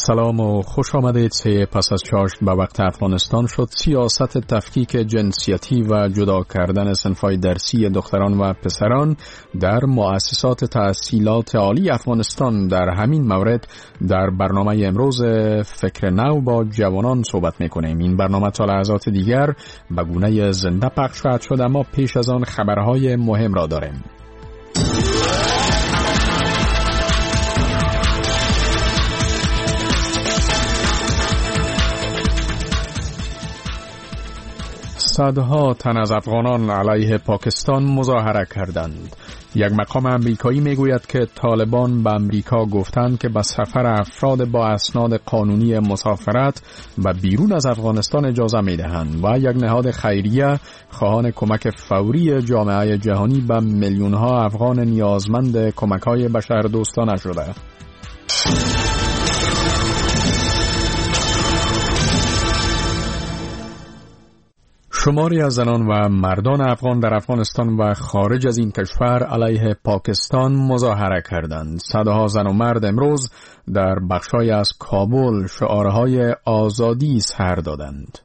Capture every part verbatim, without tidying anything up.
سلام و خوش آمدید. سه پس از چاشت به وقت افغانستان شد. سیاست تفکیک جنسیتی و جدا کردن صنف‌های درسی دختران و پسران در مؤسسات تحصیلات عالی افغانستان. در همین مورد در برنامه امروز فکر نو با جوانان صحبت میکنیم. این برنامه تا لحظات دیگر به گونه زنده پخش خواهد شد، اما پیش از آن خبرهای مهم را داریم. صدها تن از افغانان علیه پاکستان مظاهره کردند. یک مقام امریکایی میگوید که طالبان به امریکا گفتند که به سفر افراد با اسناد قانونی مسافرت و بیرون از افغانستان اجازه میدهند و یک نهاد خیریه خواهان کمک فوری جامعه جهانی به میلیون ها افغان نیازمند کمک های بشردوستانه شده. شماری از زنان و مردان افغان در افغانستان و خارج از این کشور علیه پاکستان مظاهره کردند. صدها زن و مرد امروز در بخشای از کابل شعارهای آزادی سر دادند.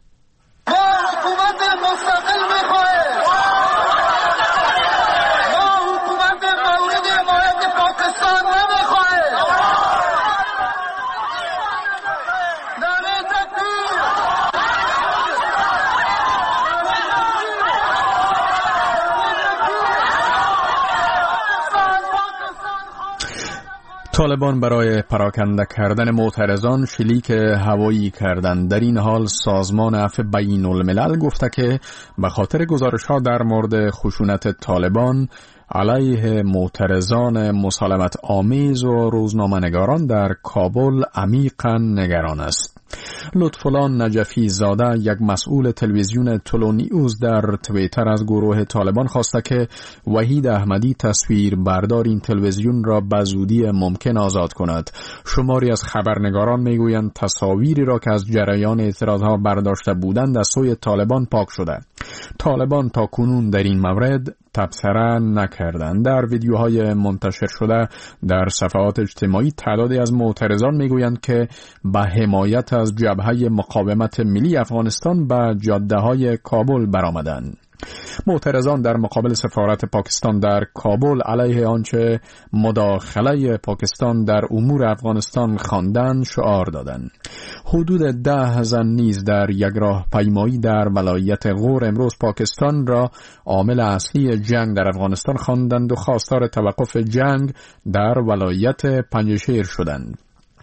طالبان برای پراکنده کردن معترضان شلیک هوایی کردند. در این حال سازمان عفو بین الملل گفته که به خاطر گزارش‌ها در مورد خشونت طالبان علیه معترضان مسالمت آمیز و روزنامه‌نگاران در کابل عمیقاً نگران است. لطفالله نجفی زاده، یک مسئول تلویزیون تلو نیوز، در توییتر از گروه طالبان خواسته که وحید احمدی تصویر بردار این تلویزیون را به زودی ممکن آزاد کند. شماری از خبرنگاران میگویند تصاویری را که از جریان اعتراضها برداشته بودند از سوی طالبان پاک شده. طالبان تا کنون در این مورد تبصره نکردند. در ویدیوهای منتشر شده در صفحات اجتماعی تعدادی از معترضان میگویند که به حمایت از جبهه مقاومت ملی افغانستان به جاده‌های کابل برآمدند. معترضان در مقابل سفارت پاکستان در کابل علیه آنچه مداخله پاکستان در امور افغانستان خواندند شعار دادند. حدود ده زن نیز در یک راهپیمایی در ولایت غور امروز پاکستان را عامل اصلی جنگ در افغانستان خواندند و خواستار توقف جنگ در ولایت پنجشیر شدند.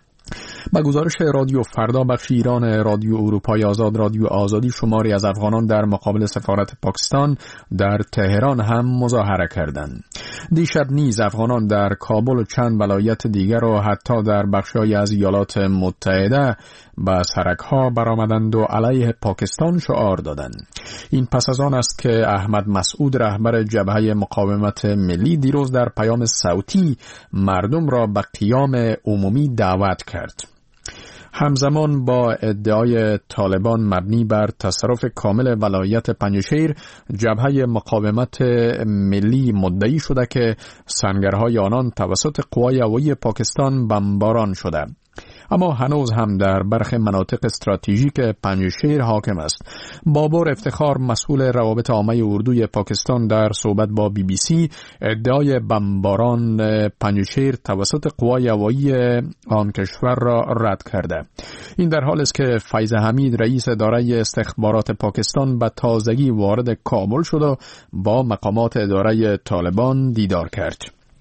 با گزارش رادیو فردا بخش ایران رادیو اروپای آزاد رادیو آزادی، شماری از افغانان در مقابل سفارت پاکستان در تهران هم مظاهره کردند. دیشب نیز افغانان در کابل و چند ولایت دیگر و حتی در بخش‌های از ایالات متحده به سرک‌ها برآمدند و علیه پاکستان شعار دادند. این پس از آن است که احمد مسعود، رهبر جبهه مقاومت ملی، دیروز در پیام صوتی مردم را به قیام عمومی دعوت کرد. همزمان با ادعای طالبان مبنی بر تصرف کامل ولایت پنجشیر، جبهه مقاومت ملی مدعی شده که سنگرهای آنان توسط قوای هوایی پاکستان بمباران شده. اما هنوز هم در برخی مناطق استراتژیک پنجشیر حاکم است. بابر افتخار، مسئول روابط عامه اردوی پاکستان، در صحبت با بی بی سی ادعای بمباران پنجشیر توسط قوای هوایی آن کشور را رد کرده. این در حالی است که فیض حمید، رئیس اداره استخبارات پاکستان، به تازگی وارد کابل شد و با مقامات اداره طالبان دیدار کرد.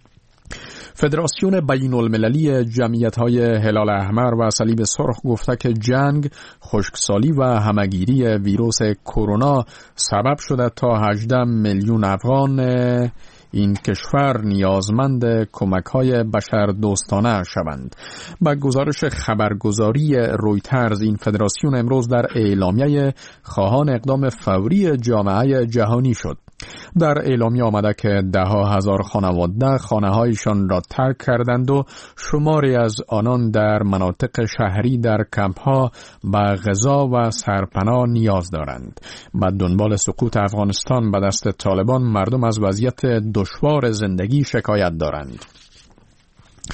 فدراسیون بین المللی جمعیت‌های هلال احمر و صلیب سرخ گفته که جنگ، خشکسالی و همه‌گیری ویروس کرونا سبب شده تا هجده میلیون افغان این کشور نیازمند کمک‌های بشردوستانه شوند. با گزارش خبرگزاری رویترز، این فدراسیون امروز در اعلامیه خواهان اقدام فوری جامعه جهانی شد. در اعلامیه آمده که ده ها هزار خانواده خانه‌هایشان را ترک کردند و شماری از آنان در مناطق شهری در کمپ‌ها به غذا و سرپناه نیاز دارند. با دنبال سقوط افغانستان به دست طالبان، مردم از وضعیت دشوار زندگی شکایت دارند.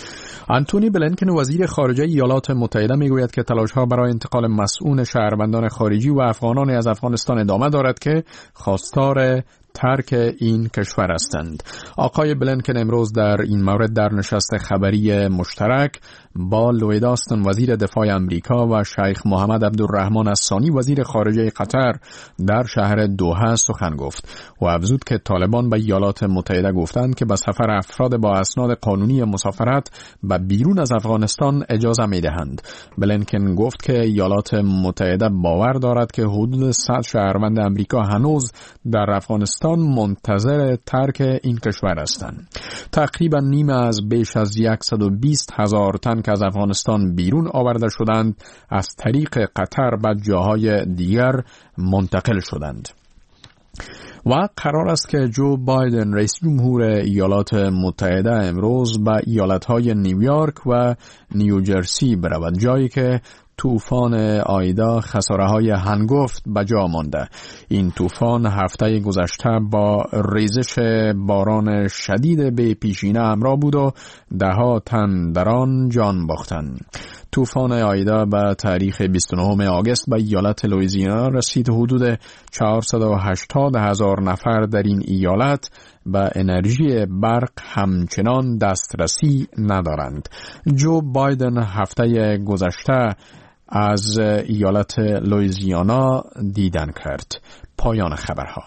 آنتونی بلینکن وزیر خارجه ایالات متحده میگوید که تلاش‌ها برای انتقال مسئول شهروندان خارجی و افغانان از افغانستان ادامه دارد که خواستار ترک این کشور هستند. آقای بلینکن امروز در این مورد در نشست خبری مشترک با لوید آستن وزیر دفاع امریکا و شیخ محمد عبدالرحمن الثانی وزیر خارجه قطر در شهر دوحه سخن گفت و افزود که طالبان به ایالات متحده گفتند که به سفر افراد با اسناد قانونی مسافرت به بیرون از افغانستان اجازه میدهند. بلینکن گفت که ایالات متحده باور دارد که حدود صد شهروند امریکا هنوز در افغانستان منتظر ترک این کشور هستند. تقریبا نیمه از بیش از صد و بیست هزار تن که از افغانستان بیرون آورده شدند از طریق قطر به جاهای دیگر منتقل شدند. و قرار است که جو بایدن رئیس جمهور ایالات متحده امروز به ایالت‌های نیویورک و نیوجرسی برود، جایی که طوفان آیدا خساره‌های هنگفت به جا مانده. این طوفان هفته گذشته با ریزش باران شدید به پیشینه همراه بود و ده ها تن در آن جان باختند. طوفان آیدا به تاریخ بیست و نهم آگوست به ایالت لوئیزیانا رسید. حدود چهارصد و هشتاد هزار نفر در این ایالت به انرژی برق همچنان دسترسی ندارند. جو بایدن هفته گذشته از ایالت لوئیزیانا دیدن کرد. پایان خبرها.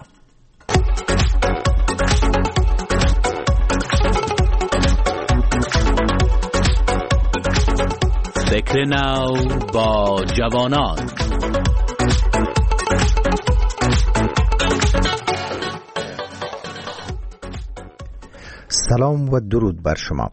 فکر نو با جوانان. سلام و درود بر شما.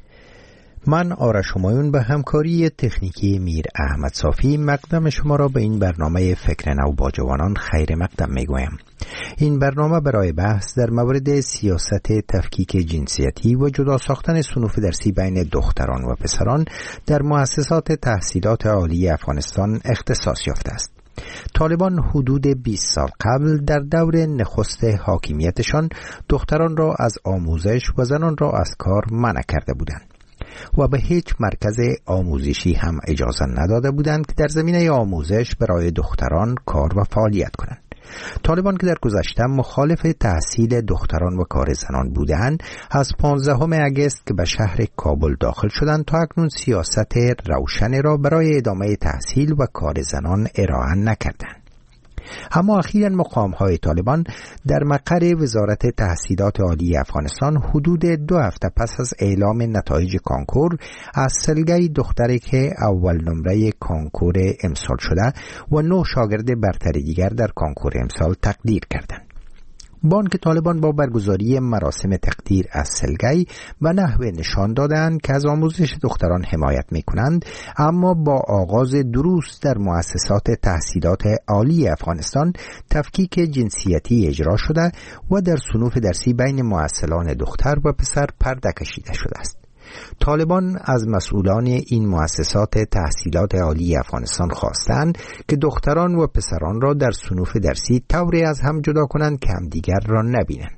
من آرش همایون به همکاری تکنیکی میر احمد صافی مقدم شما را به این برنامه فکر نو با جوانان خیر مقدم می گویم. این برنامه برای بحث در مورد سیاست تفکیک جنسیتی و جدا ساختن صنوف درسی بین دختران و پسران در مؤسسات تحصیلات عالی افغانستان اختصاص یافته است. طالبان حدود بیست سال قبل در دور نخست حاکمیتشان دختران را از آموزش و زنان را از کار منع کرده بودند و به هیچ مرکز آموزشی هم اجازه نداده بودند که در زمینه آموزش برای دختران کار و فعالیت کنند. طالبان که در گذشته مخالف تحصیل دختران و کار زنان بودند، از پانزدهم آگوست که به شهر کابل داخل شدند تا اکنون سیاست روشن را برای ادامه تحصیل و کار زنان ارائه نکردند. اما اخیراً مقام‌های طالبان در مقر وزارت تحصیلات عالی افغانستان حدود دو هفته پس از اعلام نتایج کانکور از سلگی دختری که اول نمره کانکور امسال شده و نه شاگرد برتر دیگر در کانکور امسال تقدیر کردند. بانک طالبان با برگزاری مراسم تقدیر از سلگی و نحوه نشان دادند که از آموزش دختران حمایت می کنند، اما با آغاز دروس در مؤسسات تحصیلات عالی افغانستان تفکیک جنسیتی اجرا شده و در صنوف درسی بین مؤثلان دختر و پسر پرده کشیده شده است. طالبان از مسئولان این مؤسسات تحصیلات عالی افغانستان خواستند که دختران و پسران را در صنوف درسی طوری از هم جدا کنند که همدیگر را نبینند.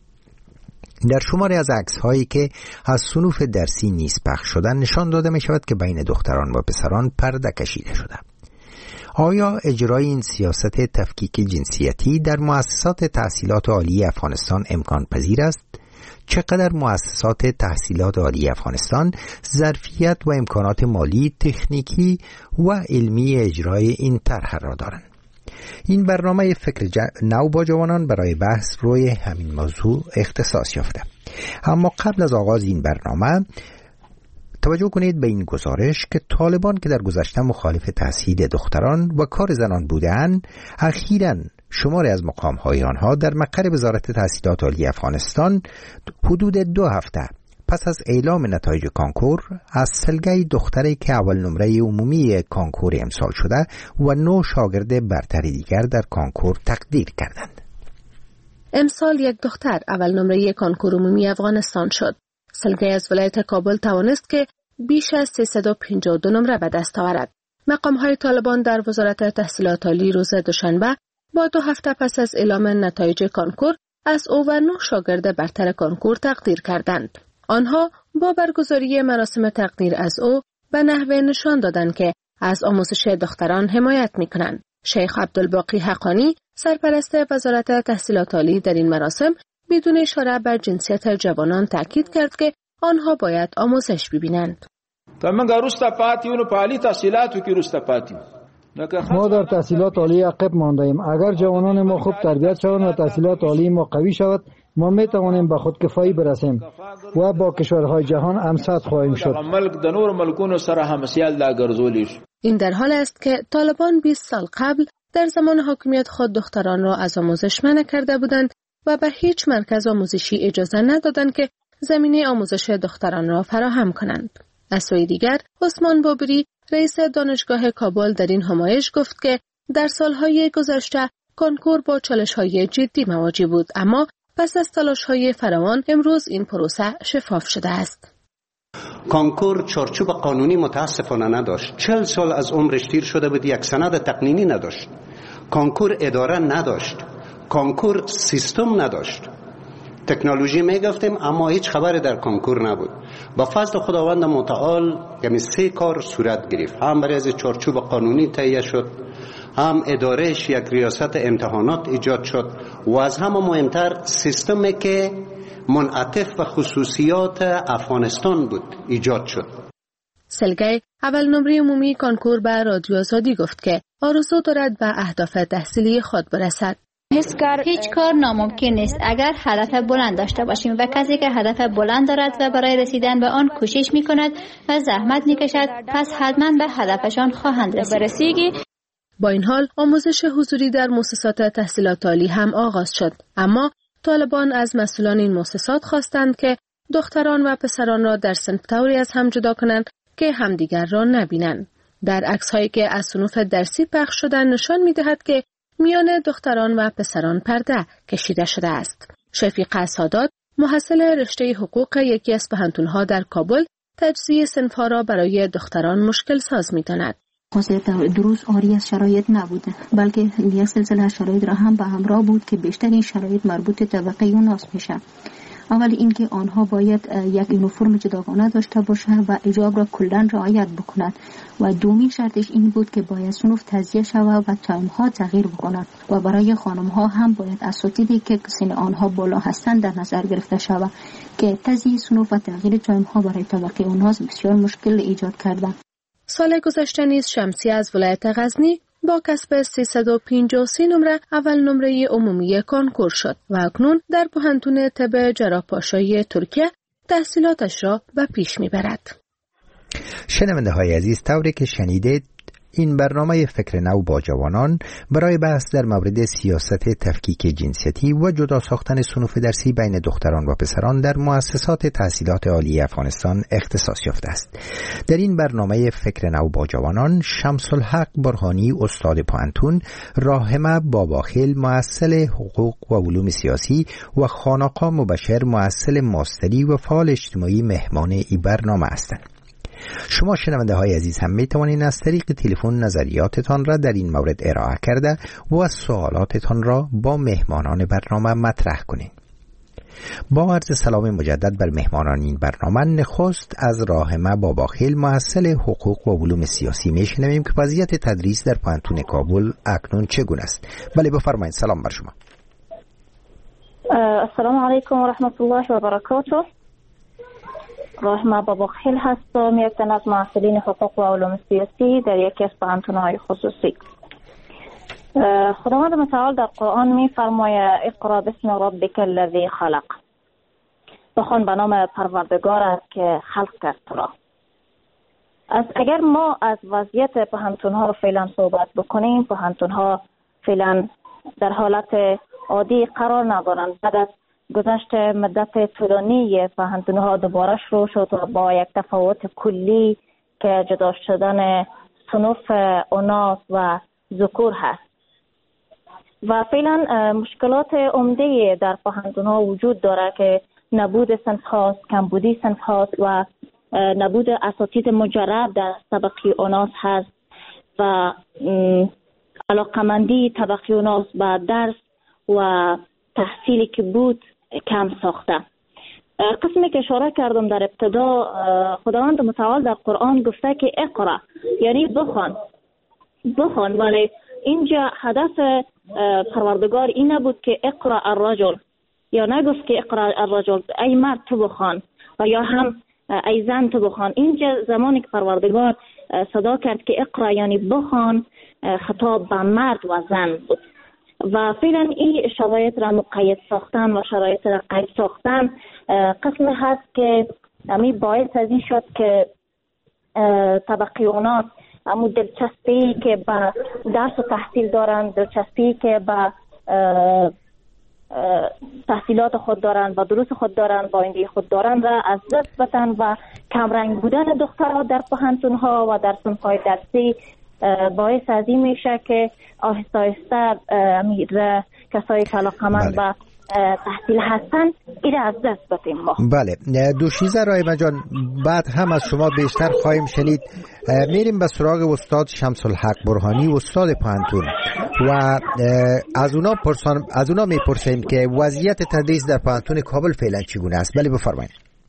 در شماری از عکس‌هایی که از صنوف درسی نیز پخش شدند نشان داده می شود که بین دختران و پسران پرده کشیده شده. آیا اجرای این سیاست تفکیک جنسیتی در مؤسسات تحصیلات عالی افغانستان امکان پذیر است؟ چقدر مؤسسات تحصیلات عالی افغانستان ظرفیت و امکانات مالی، تکنیکی و علمی اجرای این طرح را دارند؟ این برنامه فکر ج... نو با جوانان برای بحث روی همین موضوع اختصاص یافته. اما قبل از آغاز این برنامه توجه کنید به این گزارش که طالبان که در گذشته مخالف تحصیل دختران و کار زنان بودند، اخیراً شماری از مقام‌های آنها در مقر وزارت تحصیلات عالی افغانستان حدود دو هفته پس از اعلام نتایج کانکور از سلگی دختری که اول نمره عمومی کانکور امسال شده و نه شاگرد برتر دیگر در کانکور تقدیر کردند. امسال یک دختر اول نمره کانکور عمومی افغانستان شد. سلگی از ولایت کابل توانست که بیش از سیصد و پنجاه و دو نمره به دست آورد. مقام‌های طالبان در وزارت تحصیلات عالی روز دوشنبه با دو هفته پس از اعلام نتایج کانکور از او و نه شاگرد برتر کانکور تقدیر کردند. آنها با برگزاری مراسم تقدیر از او به نحوه نشان دادند که از آموزش دختران حمایت می‌کنند. شیخ عبدالباقی حقانی سرپرست وزارت تحصیلات عالی در این مراسم بدون اشاره بر جنسیت جوانان تاکید کرد که آنها باید آموزش ببینند. ما در تحصیلات عالی عقب مانده ایم. اگر جوانان ما خوب تربیت شوند و تحصیلات عالی ما قوی شود، ما می توانیم به خودکفایی برسیم و با کشورهای جهان همسط خواهیم شد. این در حال است که طالبان بیست سال قبل در زمان حاکمیت خود دختران را از آموزش منع کرده بودند و به هیچ مرکز آموزشی اجازه ندادند که زمینه آموزش دختران را فراهم کنند. از سوی دیگر، عثمان بابری رئیس دانشگاه کابل در این همایش گفت که در سالهای گذشته کنکور با چالش‌های جدی مواجه بود، اما پس از تلاش‌های فراوان امروز این پروسه شفاف شده است. کنکور چارچوب قانونی متاسفانه نداشت. چهل سال از عمرش تیر شده بود، یک سند تقنینی نداشت. کنکور اداره نداشت. کنکور سیستم نداشت. تکنولوژی میگفتیم اما هیچ خبری در کنکور نبود. با فضل خداوند متعال یعنی سه کار صورت گرفت. هم برای از چارچوب قانونی تهیه شد، هم ادارهش یک ریاست امتحانات ایجاد شد و از همه مهمتر سیستمی که منعطف و خصوصیات افغانستان بود ایجاد شد. سلگی اول نمره عمومی کنکور به رادیو آزادی گفت که آرزو دارد به اهداف تحصیلی خود برسد. هیچ کار ناممکن نیست اگر هدف بلند داشته باشیم و کسی که هدف بلند دارد و برای رسیدن به آن کوشش می کند و زحمت می کشد، پس حتما به هدفشان خواهند رسید. با این حال آموزش حضوری در مؤسسات تحصیلات عالی هم آغاز شد، اما طالبان از مسئولان این مؤسسات خواستند که دختران و پسران را در صنف طوری از هم جدا کنند که همدیگر را نبینند. در عکس‌هایی که از صنوف درسی پخش شدن نشان می‌دهد که میان دختران و پسران پرده کشیده شده است. شفیقه سادات، محصل رشته حقوق یکی از پهنتون‌ها در کابل، تجزیه صنف‌ها را برای دختران مشکل ساز می‌داند. دروس آری از شرایط نبوده، بلکه یک سلسله شرایط را هم به همراه بود که بیشتر این شرایط مربوط به طبقه اوناس میشه. اول اینکه آنها باید یک یونیفرم جداگانه داشته باشند و حجاب را کلاً رعایت بکنند و دومین شرطش این بود که باید صنف تجزیه شود و تایم ها تغییر بکنند و برای خانم ها هم باید اساتیدی که سن آنها بالا هستند در نظر گرفته شود که تجزیه صنف و تغییر تایم ها برای طبقه اوناس بسیار مشکل ایجاد کرده. سال گذشته نیز شمسی از ولایت غزنی با کسب سیصد و پنجاه و سه نمره اول نمره عمومی کنکور شد و اکنون در پهنتون طب جراح‌پاشایی ترکیه تحصیلاتش را به پیش میبرد. شنونده های عزیز، طوری که شنیدید این برنامه فکر نو با جوانان برای بحث در مورد سیاست تفکیک جنسیتی و جدا ساختن صنوف درسی بین دختران و پسران در مؤسسات تحصیلات عالی افغانستان اختصاص یافته است. در این برنامه فکر نو با جوانان شمس الحق برهانی استاد پانتون، راحمه باباخیل مؤثل حقوق و علوم سیاسی و خانقا مبشر مؤثل ماستری و فعال اجتماعی مهمان این برنامه هستند. شما شنونده های عزیز هم می توانید از طریق تلفن نظریاتتان را در این مورد ارائه کرده و سوالاتتان را با مهمانان برنامه مطرح کنید. با عرض سلام مجدد بر مهمانان این برنامه، نخست از راحمه باباخیل مؤثل حقوق و علوم سیاسی می شنویم که وضعیت تدریس در پانتون کابل اکنون چگونه است. بله بفرمایید. سلام بر شما. السلام علیکم و رحمت الله و برکاته. راحمه باباخیل هستم، یک تن از معلمین حقوق و علوم سیاسی در یکی از پانتون‌های خصوصی. خداوند متعال در قرآن می فرماید اقرأ باسم ربک الذی خلق، بخوان به نام پروردگارت که خلق کرد تو را. از اگر ما از وضعیت پانتون‌ها فعلا صحبت بکنیم، پانتون‌ها فعلا در حالت عادی قرار ندارند. بعد از گذشت مدت طولانی پهنتون‌ها دوباره شروع شد و با یک تفاوت کلی که جدا شدن صنوف اناث و ذکور هست و فعلا مشکلات عمده در پهنتون‌ها وجود داره که نبود صنف خاص، کمبودی صنف خاص و نبود اساتید مجرب در طبقه اناث هست و علاقمندی طبقه اناث به درس و تحصیلی که بود کم ساخته. قسمی که اشاره کردم در ابتدا، خداوند متعال در قرآن گفته که اقرا یعنی بخوان بخوان، ولی اینجا هدف پروردگار این نبود که اقرا الرجل، یا نگفت که اقرا الرجل ای مرد تو بخوان و یا هم ای زن تو بخوان. اینجا زمانی که پروردگار صدا کرد که اقرا یعنی بخوان، خطاب به مرد و زن بود و فعلا این شرایط را مقید ساختن و شرایط را قید ساختن قسم هست که همین باعث از این شد که طبقه اوناس همون دلچسپی که به درس و تحصیل دارن، دلچسپی که به تحصیلات خود دارن و دروس خود دارن، با آینده خود دارن را از دست بدن و کمرنگ بودن دخترها در پوهنتون ها و در صنف‌های درسی باعث از این میشه که آهسته آهسته امیر کسایی که علاقه‌مند به تحصیل هستن این از دست بدیم ما. بله دوشیزه رایما جان، بعد هم از شما بیشتر خواهیم شنید. میریم به سراغ استاد شمس الحق برهانی، استاد پوهنتون، و از اونا پرسان از اونا میپرسیم که وضعیت تدریس در پوهنتون کابل فعلا چگونه است. بله بفرمایید.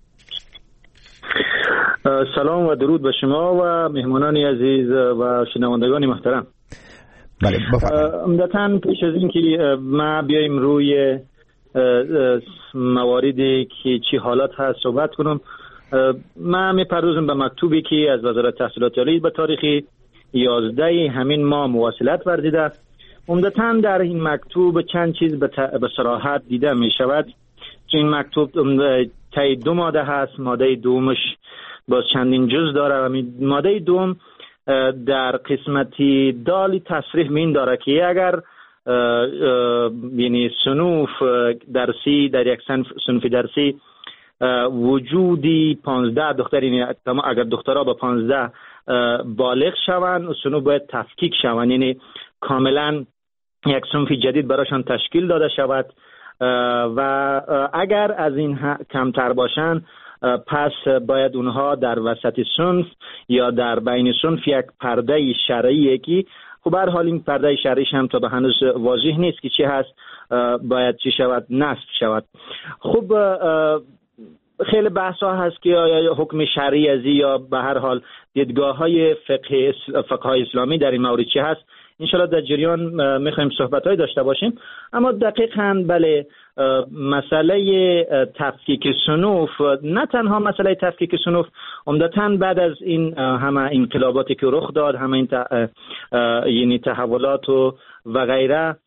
سلام و درود به شما و مهمانان عزیز و شنوندگان محترم. بله بفرمایید. عمدتاً پیش از این که ما بیایم روی مواردی که چی حالات هست صحبت کنم، ما میپردازم به مکتوبی که از وزارت تحصیلات عالی به تاریخ یازده همین ماه مواصلت ورزیده. عمدتاً در این مکتوب چند چیز به, ت... به صراحت دیده می شود. این مکتوب تای دو ماده هست. ماده دومش باز چندین جز داره و ماده دوم در قسمتی دالی تصریح می داره که اگر یعنی صنوف درسی در یک صنف درسی وجودی پانزده دختر، یعنی اگر دخترها با پانزده بالغ شوند، صنوف باید تفکیک شوند، یعنی کاملا یک صنف جدید براشان تشکیل داده شود و اگر از این کمتر باشند پس باید اونها در وسط صنف یا در بین صنف یک پرده شرعی که خب هر حال این پرده شرعیش هم تا به هنوز واضح نیست که چی هست، باید چی شود، نصب شود. خب خیلی بحث ها هست که یا حکم شرعی ازی یا به هر حال دیدگاه های فقه فقه های اسلامی در این مورد چی هست، انشالله در جریان میخوایم صحبت های داشته باشیم. اما دقیقاً بله مسئله تفکیک صنوف، نه تنها مسئله تفکیک صنوف، عمدتاً بعد از این همه انقلاباتی که رخ داد، همه این یعنی تحولات و و غیره،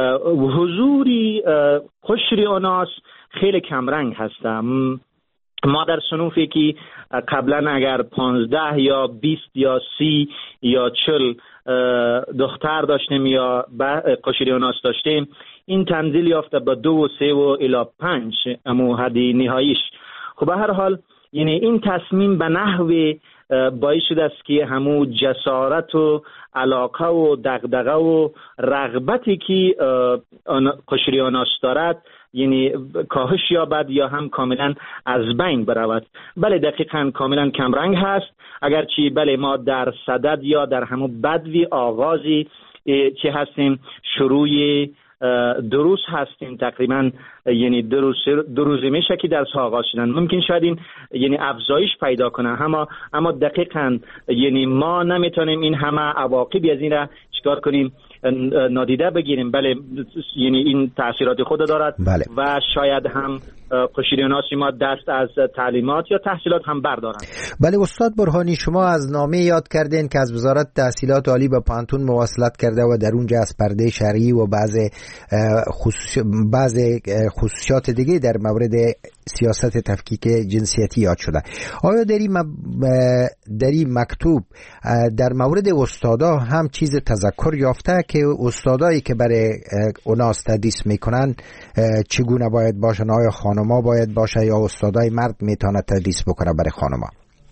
حضوری قشری اوناس خیلی کمرنگ هستم. ما در صنوفی که قبلا اگر پانزده یا بیست یا سی یا چل دختر داشتیم یا قشری اوناس داشتیم، این تنزیل یافته به دو و سه و الی پنج امو حدی نهاییش. خب به هر حال یعنی این تصمیم به نحو باعث شده است که همو جسارت و علاقه و دغدغه و رغبتی که قشری اوناس دارد یعنی کاهش یابد یا هم کاملا از بین برود. بله دقیقاً کاملا کمرنگ هست، اگرچه بله ما در صدد یا در همو بدوی آغازی چه هستیم، شروع دروس هستیم، تقریبا یعنی دروس دو روزه میشه که درس ها آغاز شدن. ممکن شاید این یعنی افزایش پیدا کنه، اما اما دقیقاً یعنی ما نمیتونیم این همه عواقبی از این را چیکار کنیم، نادیده بگیریم. بله یعنی این تأثیرات خود دارد. بله. و شاید هم قشری اوناس ما دست از تعلیمات یا تحصیلات هم بردارن. بله استاد برهانی، شما از نامه یاد کردین که از وزارت تحصیلات عالی به پوهنتون مواصلت کرده و در اونجا از پرده شرعی و بعض خصوص... بعض خصوصیات دیگه در مورد سیاست تفکیک جنسیتی یاد شده. آیا در این, م... در این مکتوب در مورد استادا هم چیز تذکر یافته که استادایی که برای اوناس تدریس میکنن چگونه باید باشن؟ آیا خانما باید باشه یا استادای مرد میتونه تدریس بکنه برای خانما؟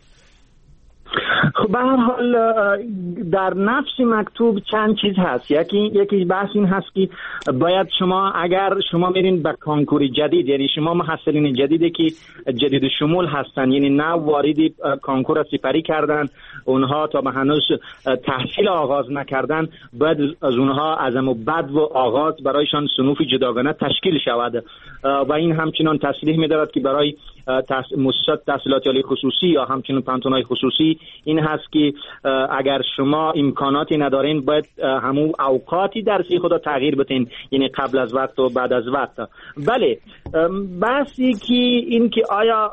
خب به هر حال در نفس مکتوب چند چیز هست. یکی یکی بحث این هست که باید شما اگر شما میرین به کانکور جدید، یعنی شما محصلین جدیدی که جدید شمول هستن، یعنی نه واردی کانکور سپری کردن، اونها تا به هنوز تحصیل آغاز نکردن، باید از اونها از امو بد و آغاز برایشان صنوف جداگانه تشکیل شود و این همچنان تصریح می‌دارد که برای مؤسسات تحصیلات عالی خصوصی یا همچنین پانتون‌های خصوصی این هست که اگر شما امکاناتی ندارین باید همون اوقاتی درسی خود تغییر بدین، یعنی قبل از وقت و بعد از وقت. بله بحثی که این که آیا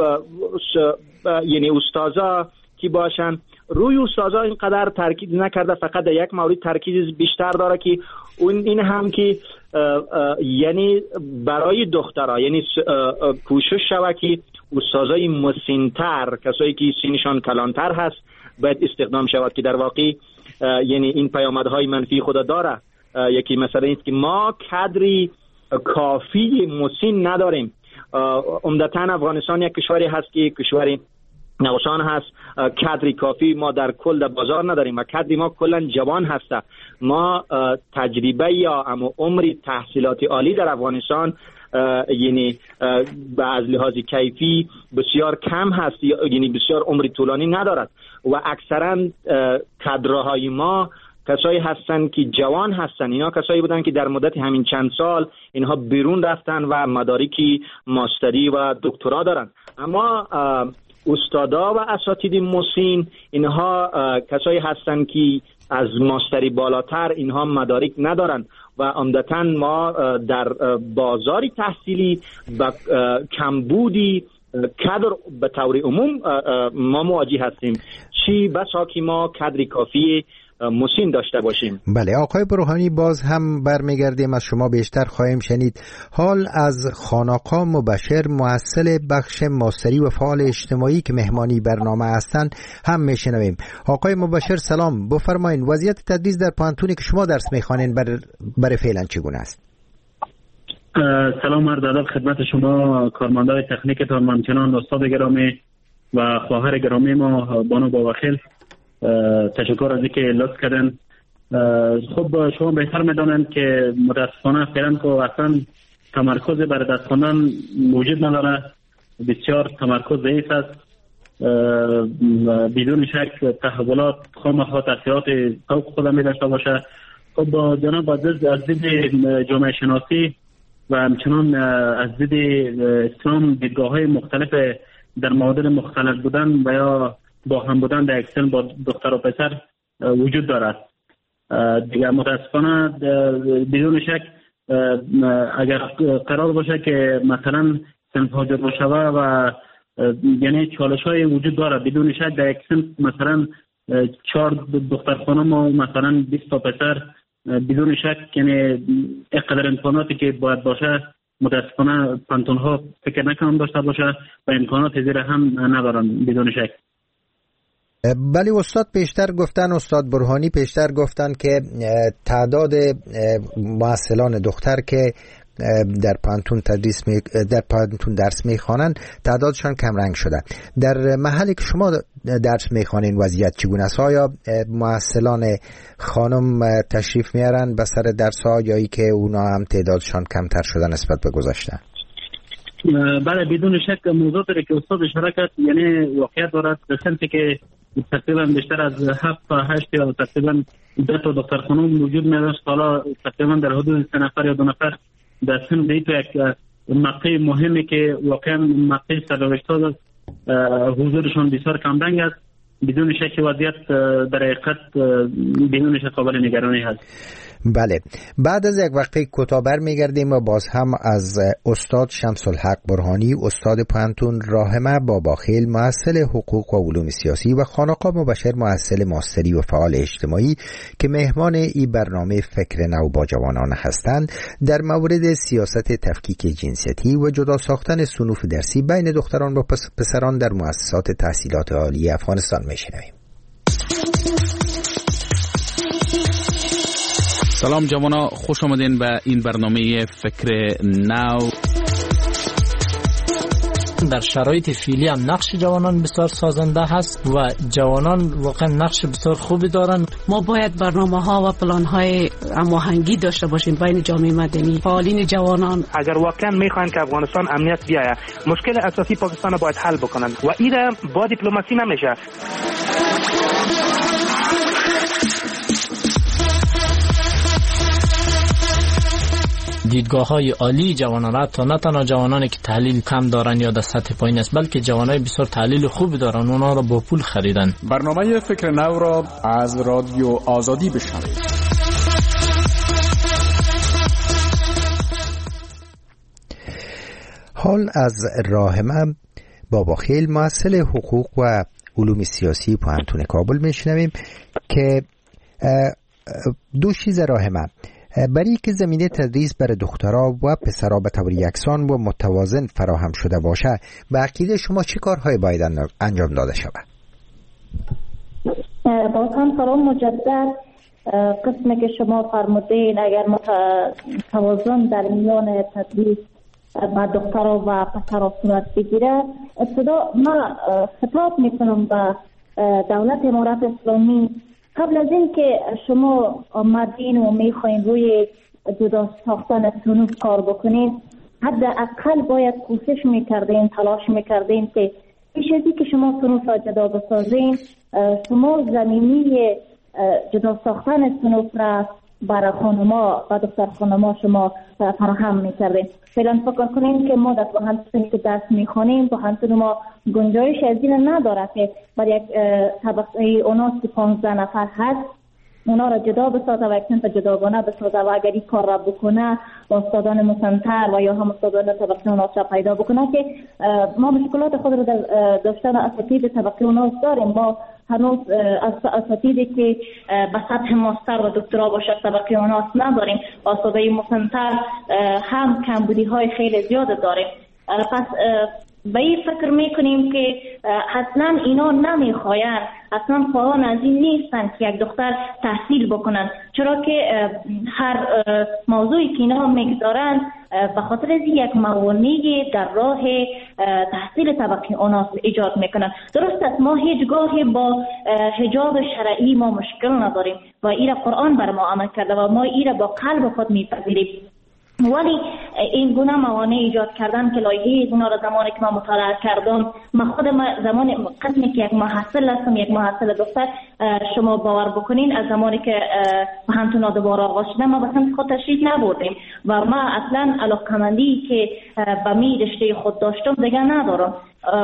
یعنی استادا کی باشن، روی استادا اینقدر تاکید نکرده، فقط در یک مورد تاکید بیشتر داره که اون این هم که یعنی برای دخترها یعنی کوشش شود که استادای مسن‌تر، کسایی که سنشان کلانتر هست باید استخدام شود، که در واقع یعنی این پیامدهای منفی خود داره. یکی مثلا این که ما کادری کافی مسن نداریم. عمدتاً افغانستان یک کشوری هست که کشوری نوسان هست، کادری کافی ما در کل در بازار نداریم و کادری ما کلا جوان هسته. ما تجربه یا اما عمر تحصیلات عالی در افغانستان یعنی به از لحاظ کیفی بسیار کم هست، یعنی بسیار عمر طولانی ندارد و اکثرا کادرهای ما کسایی هستن که جوان هستن. اینا کسایی بودن که در مدت همین چند سال اینها بیرون رفتن و مدارکی ماستری و دکترا دارن. اما استادا و اساتید مسن اینها کسایی هستن که از ماستری بالاتر اینها مدارک ندارن و عمدتاً ما در بازار تحصیلی با کمبودی کادر به طور عموم ما مواجه هستیم، چی بسا که ما کادر کافی مسن داشته باشیم. بله آقای برهانی، باز هم برمیگردیم از شما بیشتر خواهیم شنید. حال از خانقاه مبشر مؤثر بخش ماستری و فعال اجتماعی که مهمانی برنامه هستند هم میشنویم. آقای مبشر سلام، بفرمایید وضعیت تدریس در پانتونی که شما درس میخوانید بر برای فعلا چگونه است؟ سلام عرض ادب خدمت شما کارمندان تکنیکتان، همچنان استاد گرامی و خواهر گرامی ما بانو باوخیل. تشکر از اینکه لطف کردن. خب شما بهتر میدانند که متاسفانه فعلا که اصلا تمرکز برای درس خواندن وجود نداره، بسیار تمرکز ضعیف است. بدون شک تحولات خامخا تاثیرات فوق خود می داشته باشه. خب جناب از دید جامعه شناسی و همچنان از دید اسلام دیدگاه های مختلف در معادل مختلف بودن و یا با هم بودن در اکسن با دختر و پسر وجود دارد. دیگر متاسفانه بدون شک اگر قرار باشه که مثلا صنف ها جدا شوه و یعنی چالش های وجود دارد، بدون شک در اکسن مثلا چهار دختر خانم و مثلا بیست تا پسر، بدون شک یعنی اقدر امکاناتی که باید باشه متاسفانه پانتون ها فکر نکنم داشته باشه و امکانات زیر هم ندارن بدون شک. بله استاد پیشتر گفتن، استاد برهانی پیشتر گفتن که تعداد مؤثلان دختر که در پانتون تدریس می در پانتون درس میخوانند تعدادشان کم رنگ شده. در محلی که شما درس میخوانین وضعیت چگونه است؟ آیا مؤثلان خانم تشریف میارن به سر درس ها یا ای که اونا هم تعدادشان کمتر شده نسبت به گذشته؟ بله بدون شک موضوع داره که استاد اشاره کرد، یعنی واقعیت دارد در صنفی که تقریبا بیشتر از هفت تا هشت یا تقریبا دو تا دختر خانم وجود نداشت، حالا تقریبا در حدود سه نفر یا دو نفر در صنف دیت یک مقطع مهمی که واقعا مقطع سرنوشت حضورشان بسیار کمرنگ است. بدون شک وضعیت در حقیقت بدون شک قابل نگرانی هست. بله بعد از یک وقتی کوتاه برمیگردیم و باز هم از استاد شمس الحق برهانی استاد پانتون، راهمه باباخیل مؤثر حقوق و علوم سیاسی و خانقاه مبشر مؤثر ماستری و فعال اجتماعی که مهمان این برنامه فکر نو با جوانان هستند در مورد سیاست تفکیک جنسیتی و جدا ساختن صنوف درسی بین دختران و پسران در مؤسسات تحصیلات عالی افغانستان میشنویم. سلام جوانا، خوش آمدین به این برنامه فکر نو. در شرایط فعلی هم نقش جوانان بسیار سازنده هست و جوانان واقعا نقش بسیار خوبی دارن. ما باید برنامه ها و پلان های هماهنگی داشته باشیم بین جامعه مدنی، فعالین جوانان. اگر واقعا میخواین که افغانستان امنیت بیاید، مشکل اساسی پاکستان باید حل بکنن و این با دیپلماسی نمیشه. دیدگاه های عالی جوانان را، تا نه تنها جوانانی که تحلیل کم دارن یا در سطح پایین است، بلکه جوانای بسیار تحلیل خوب دارن، اونا را با پول خریدن. برنامه فکر نو را از رادیو آزادی بشنوید. حال از راهمه باباخیل، محصل حقوق و علوم سیاسی پوهنتون کابل میشنویم که دو چیز راهمه برای که زمینه تدریس برای دخترها و پسرها به طور یکسان و متوازن فراهم شده باشه، به عقیده شما چه کارهایی باید انجام داده شود؟ باز هم سلام مجدد. قسمی که شما فرمودین اگر متوازن در میان تدریس با دخترها و پسرها صورت بگیره، ابتدا ما خطاب میکنم به دولت امارات اسلامی، قبل از این که شما آمدین و میخواین روی جدا ساختن صنوف کار بکنین، حداقل باید کوشش میکردین، تلاش میکردین که پیش از این که شما صنوف را جدا بسازین، شما زمینی جدا ساختن صنوف را برای خانما و دختر خانما شما فراهم میکردین. فعلا فکر کنین که ما در پوهنتونی که درس میخوانیم، پوهنتون ما گنجایش از این نداره که برای یک طبقه اوناس که پانزده نفر هست اونا را جدا بسازه و یک سنف جداگانه بسازه و اگر این کار را بکنه با استادان مسنتر و یا هم استادان طبقه اوناس را پیدا بکنه که ما مشکلات خود را در داشتن اساتید طبقه اوناس داریم. ما هنوز اساتیدی که به سطح ماستر و دکترا باشد طبقه اوناس نداریم. استادای مسنتر هم کمبودی های خیلی زیاد داریم. پس به این فکر میکنیم که اصلا اینا نمیخواین، اصلا خواهان از این نیستن که یک دختر تحصیل بکنن، چرا که هر موضوعی که اینا میگذارن به خاطر از یک موانعی در راه تحصیل طبقه اوناس ایجاد میکنن. درست است ما هیچگاهی با حجاب شرعی ما مشکل نداریم و ایره قرآن بر ما عمل کرده و ما ایره با قلب خود میپذیریم، ولی این گونه موانع ایجاد کردن که لایحه اینا را زمانی که ما مطالعه کردم، ما خود ما زمانی قسمی که یک محصل هستم، یک محصل دختر، شما باور بکنین از زمانی که پوهنتون دوباره آغاز شده ما به سمت خود تشریف نبردیم و ما اصلا علاقه‌مندی که به می رشته خود داشتم دیگه ندارم.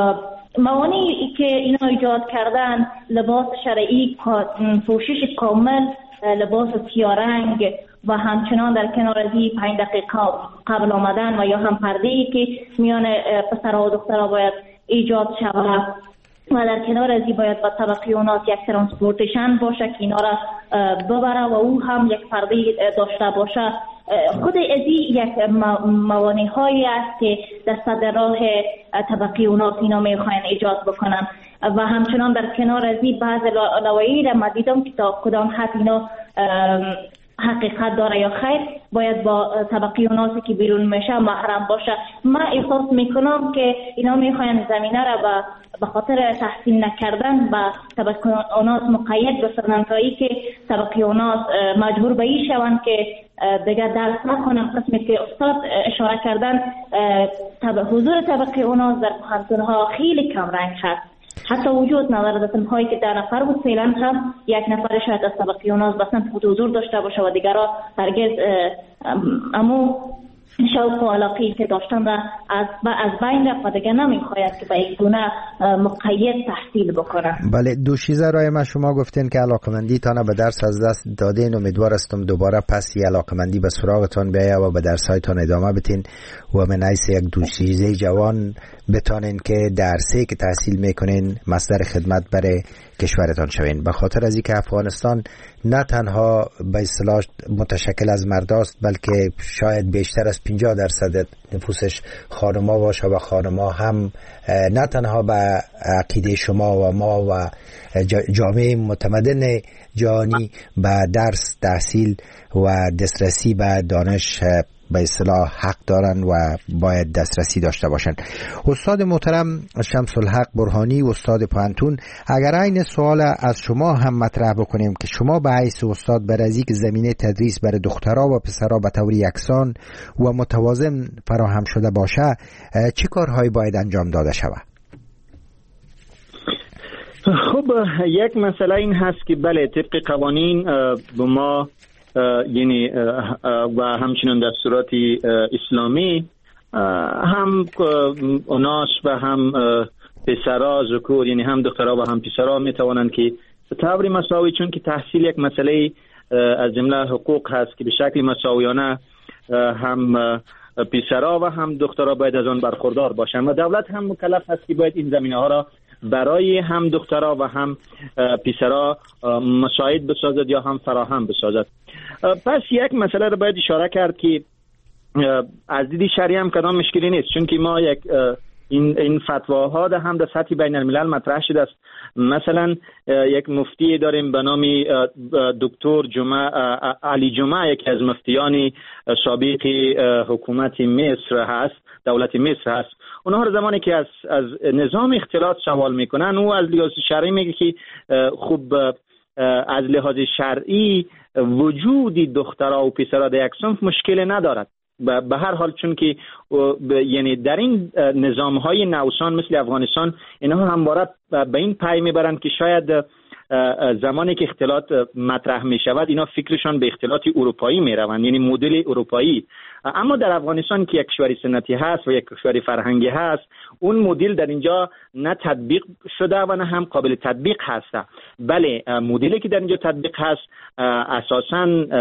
موانعی که اینا ایجاد کردن، لباس شرعی، پوشش کامل، لباس سیارنگ و همچنان در کنار از این پنج دقیقه قبل آمدن و یا هم پرده‌ای که میان پسرها و دخترها باید ایجاد شود و در کنار از این باید با طبقه اوناس یک ترانسپورتیشن باشه که اینا را ببره و او هم یک پرده داشته باشه. خود از این یک موانع هایی است که در صدر راه طبقه اوناس اینا میخواین ایجاد بکنن و همچنان در کنار از این بعض لوایحی را من دیدم که تا کدام حد اینا حقیقت داره یا خیر باید با طبقه اوناسی که بیرون میشه محرم باشه. من احساس میکنم که اینا میخواین زمینه را به خاطر تحصیل نکردن با طبقه اوناس مقید بسازن تا ای که طبقه اوناس مجبور به این شوند که دیگه درس نکنن. قسمی که استاد اشاره کردن حضور طبقه اوناس در پوهنتون‌ها خیلی کم رنگ هست، حتی وجود نداره. در تنهایی که ده نفر بود فعلا هم یک نفر شاید از طبقه اوناس بسن حضور داشته باشه و دیگرها هرگز امو شوق و علاقی که داشتن و از از بین رفت و دیگه نمیخواید که به این گونه مقید تحصیل بکنن. بله، دو چیزه رای ما شما گفتین که علاقمندی تانه به درس از دست دادین، امیدوار هستم دوباره پس یه علاقمندی به سراغتان بیاید و به درسایتان ادامه بدین و من ایس یک دو چیزه جوان بتانین که درسی که تحصیل میکنین مصدر خدمت برای کشورتان شوین. به خاطر از اینکه افغانستان نه تنها به اصطلاح متشکل از مرداست بلکه شاید بیشتر از پنجاه درصد نفوسش خانما باشه و خانما هم نه تنها به عقیده شما و ما و جامعه متمدن جهانی به درس تحصیل و دسترسی به دانش به اصطلاح حق دارن و باید دسترسی داشته باشن. استاد محترم شمس الحق برهانی، استاد پوهنتون، اگر این سوال از شما هم مطرح بکنیم که شما به حیث استاد بر از اینکه زمینه تدریس برای دخترها و پسرها به طور یکسان و متوازن فراهم شده باشه، چه کارهایی باید انجام داده شود؟ خب یک مسئله این هست که بله طبق قوانین به ما یعنی و همچنین دستورات اسلامی هم اوناس و هم پسرا ذکور، یعنی هم دخترها و هم پسرها می توانند که به طور مساوی، چون که تحصیل یک مسئله از جمله حقوق هست که به شکل مساویانه هم پسرها و هم دخترها باید از آن برخوردار باشند و دولت هم مکلف هست که باید این زمینه ها را برای هم دخترها و هم پسرها مساعد بسازد یا هم فراهم بسازد. پس یک مسئله را باید اشاره کرد که از دید شرعی هم کدام مشکلی نیست، چون که ما یک این این فتواها در هم در سطح بین الملل مطرح شده است. مثلا یک مفتی داریم به نام دکتر جمعه علی جمعه، یکی از مفتیان سابق حکومت مصر هست، دولت مصر هست. اونها هر زمانی که از از نظام اختلاط سوال میکنن، او از لحاظ شرعی میگه که خوب از لحاظ شرعی وجودی دخترها و پسرها در یک صنف مشکل ندارد. به هر حال چون که یعنی در این نظام های نوسان مثل افغانستان اینها همواره به این پی میبرند که شاید زمانی که اختلاط مطرح می شود اینا فکرشان به اختلاط اروپایی می روند، یعنی مدل اروپایی. اما در افغانستان که یک کشور سنتی هست و یک کشور فرهنگی هست، اون مدل در اینجا نه تطبیق شده و نه هم قابل تطبیق هست. بله، مدلی که در اینجا تطبیق هست اساساً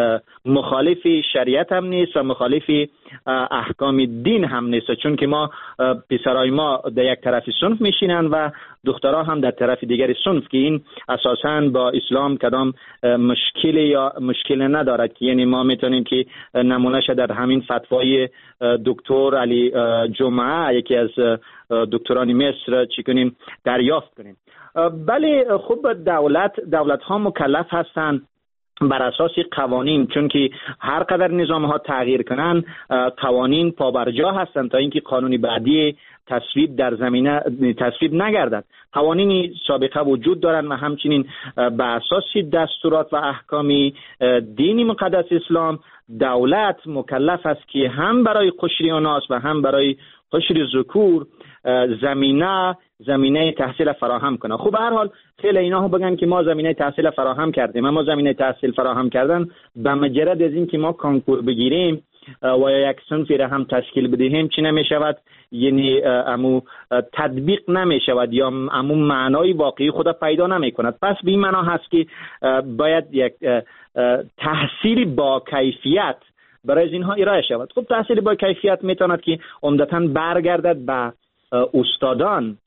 مخالف شریعت هم نیست و مخالف احکام دین هم نیست، چون که ما پسرای ما در یک طرف صنف میشینن و دخترها هم در طرف دیگر صنف، که این اساساً با اسلام کدام مشکل یا مشکل ندارد. که یعنی ما میتونیم که نمونهش در همین فتوای دکتر علی جمعه، یکی از دکتران مصر، چی کنیم دریافت کنیم. بله، خب دولت دولت ها مکلف هستند بر اساس قوانین، چون که هر قدر نظام ها تغییر کنن قوانین پابرجا هستند تا اینکه قانونی بعدی تصویب در زمینه تصویب نگردد. قوانین سابقه وجود دارند و همچنین بر اساس دستورات و احکام دین مقدس اسلام دولت مکلف است که هم برای قشر اناث و هم برای قشر ذکور زمینه زمینه تحصیل فراهم کنه. خب به هر حال خیلی اینا ها بگن که ما زمینه تحصیل فراهم کردیم، اما زمینه تحصیل فراهم کردن به مجرد از این که ما کانکور بگیریم و یک صنفی را هم تشکیل بدهیم چی نمی شود، یعنی امو تطبیق نمی شود یا امو معنای واقعی خود پیدا نمی کند. پس به این معنا هست که باید یک تحصیل با کیفیت برای اینها ارائه شود. خب تحصیل با کیفیت میتواند که عمدتاً برگردد به استادان،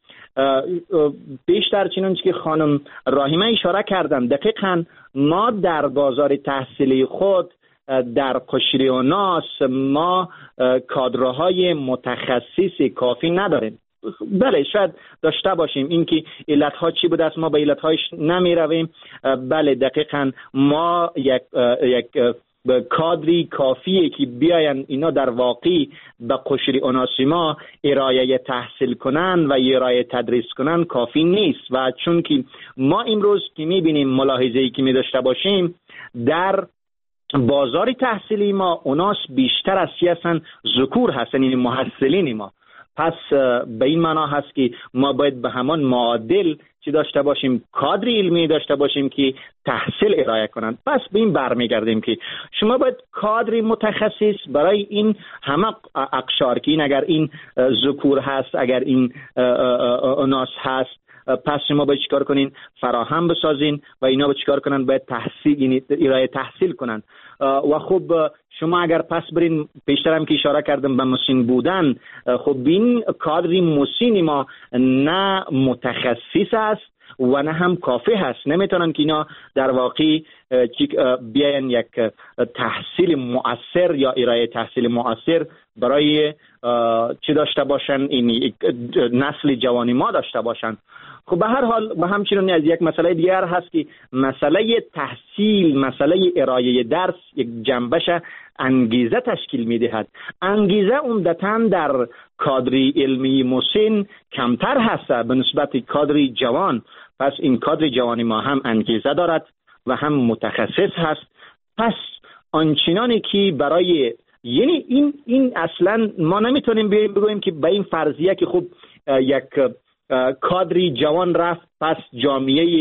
بیشتر چنانچه که خانم راهیمه اشاره کردن. دقیقاً ما در بازار تحصیلی خود در قشر اناث ما کادرهای متخصص کافی نداریم. بله شاید داشته باشیم، اینکه علتها چی بوده است ما به علتهایش نمی رویم. بله دقیقاً ما یک یک کادری کافیه که بیاین اینا در واقع به قشر اناث ما ارائه تحصیل کنن و ارائه تدریس کنن کافی نیست. و چون که ما امروز که میبینیم ملاحظه‌ای که می داشته باشیم در بازار تحصیلی ما اناث بیشتر از هستن ذکور هستن، یعنی محصلین ما. پس به این معنا هست که ما باید به همان معادل چی داشته باشیم، کادر علمی داشته باشیم که تحصیل ارائه کنند. پس به این برمیگردیم که شما باید کادر متخصص برای این همه اقشار که این اگر این ذکور هست، اگر این اناث هست، پس شما باید چیکار کنین؟ فراهم بسازین و اینا باید چیکار کنن؟ باید تحصیل، یعنی ارائه تحصیل کنن. و خب شما اگر پس برین، پیشتر هم که اشاره کردم به مسین بودن، خب این کادری مسین ما نه متخصص است و نه هم کافی هست. نمیتونن که اینا در واقع بیاین یک تحصیل مؤثر یا ارائه تحصیل مؤثر برای چی داشته باشن، این نسل جوانی ما داشته باشن. خب به هر حال و همچنین از یک مسئله دیگر هست که مسئله تحصیل، مسئله ارائه درس یک جنبش انگیزه تشکیل میدهد. انگیزه عمدتاً در کادری علمی مسن کمتر هست به نسبت کادری جوان. پس این کادر جوانی ما هم انگیزه دارد و هم متخصص هست. پس آنچنانی که برای یعنی این این اصلا ما نمیتونیم بگوییم که به این فرضیه که خب یک کادری جوان رفت پس جامعه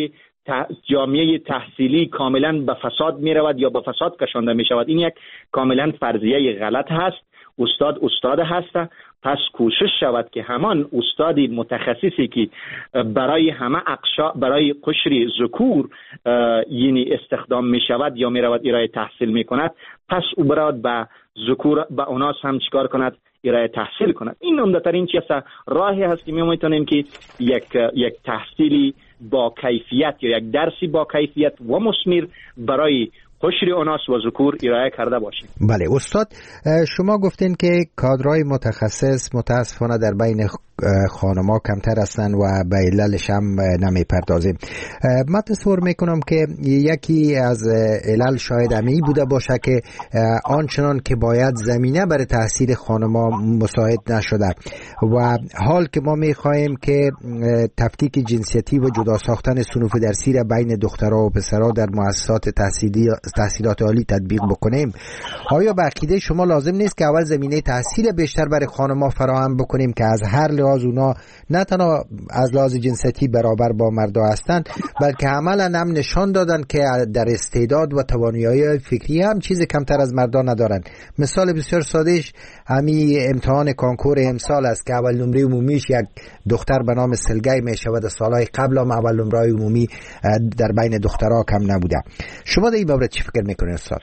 جامعه تحصیلی کاملا به فساد می رود یا به فساد کشانده می شود. این یک کاملا فرضیه غلط هست. استاد استاد هست، پس کوشش شود که همان استادی متخصصی که برای همه اقشا برای قشر ذکور یعنی استخدام می شود یا می رود ارائه تحصیل می کند، پس او براد به ذکور به اوناس هم چیکار کند؟ ارائه تحصیل کند. این عمده‌ترین چیز راهی هست که می میتونیم که یک یک تحصیلی با کیفیت یا یک درسی با کیفیت و مثمر برای قشر اوناس و ذکور ارائه کرده باشیم. بله استاد، شما گفتین که کادرهای متخصص متاسفانه در بین خانم‌ها کمتر هستند و به عللش هم نمیپردازیم. من تصور میکنم که یکی از علل شاید امی بوده باشه که آنچنان که باید زمینه برای تحصیل خانم‌ها مساعد نشده و حال که ما میخواهیم که تفکیک جنسیتی و جدا ساختن صنوف درسی را بین دخترها و پسرها در مؤسسات تحصیلی تحصیلات عالی تطبیق بکنیم، آیا به عقیده شما لازم نیست که اول زمینه تحصیل بیشتر برای خانم‌ها فراهم بکنیم که از هر لحاظ اونا نه تنها از لحاظ جنسیتی برابر با مردا هستند، بلکه عملاً هم نشان دادن که در استعداد و توانایی فکری هم چیز کمتر از مردا ندارن. مثال بسیار سادهش همین امتحان کنکور امسال است که اول نمره عمومیش یک دختر به نام سلگی میشود. سالهای قبل هم اول نمره عمومی در بین دخترها کم نبوده. شما در این باره چی فکر میکنید استاد؟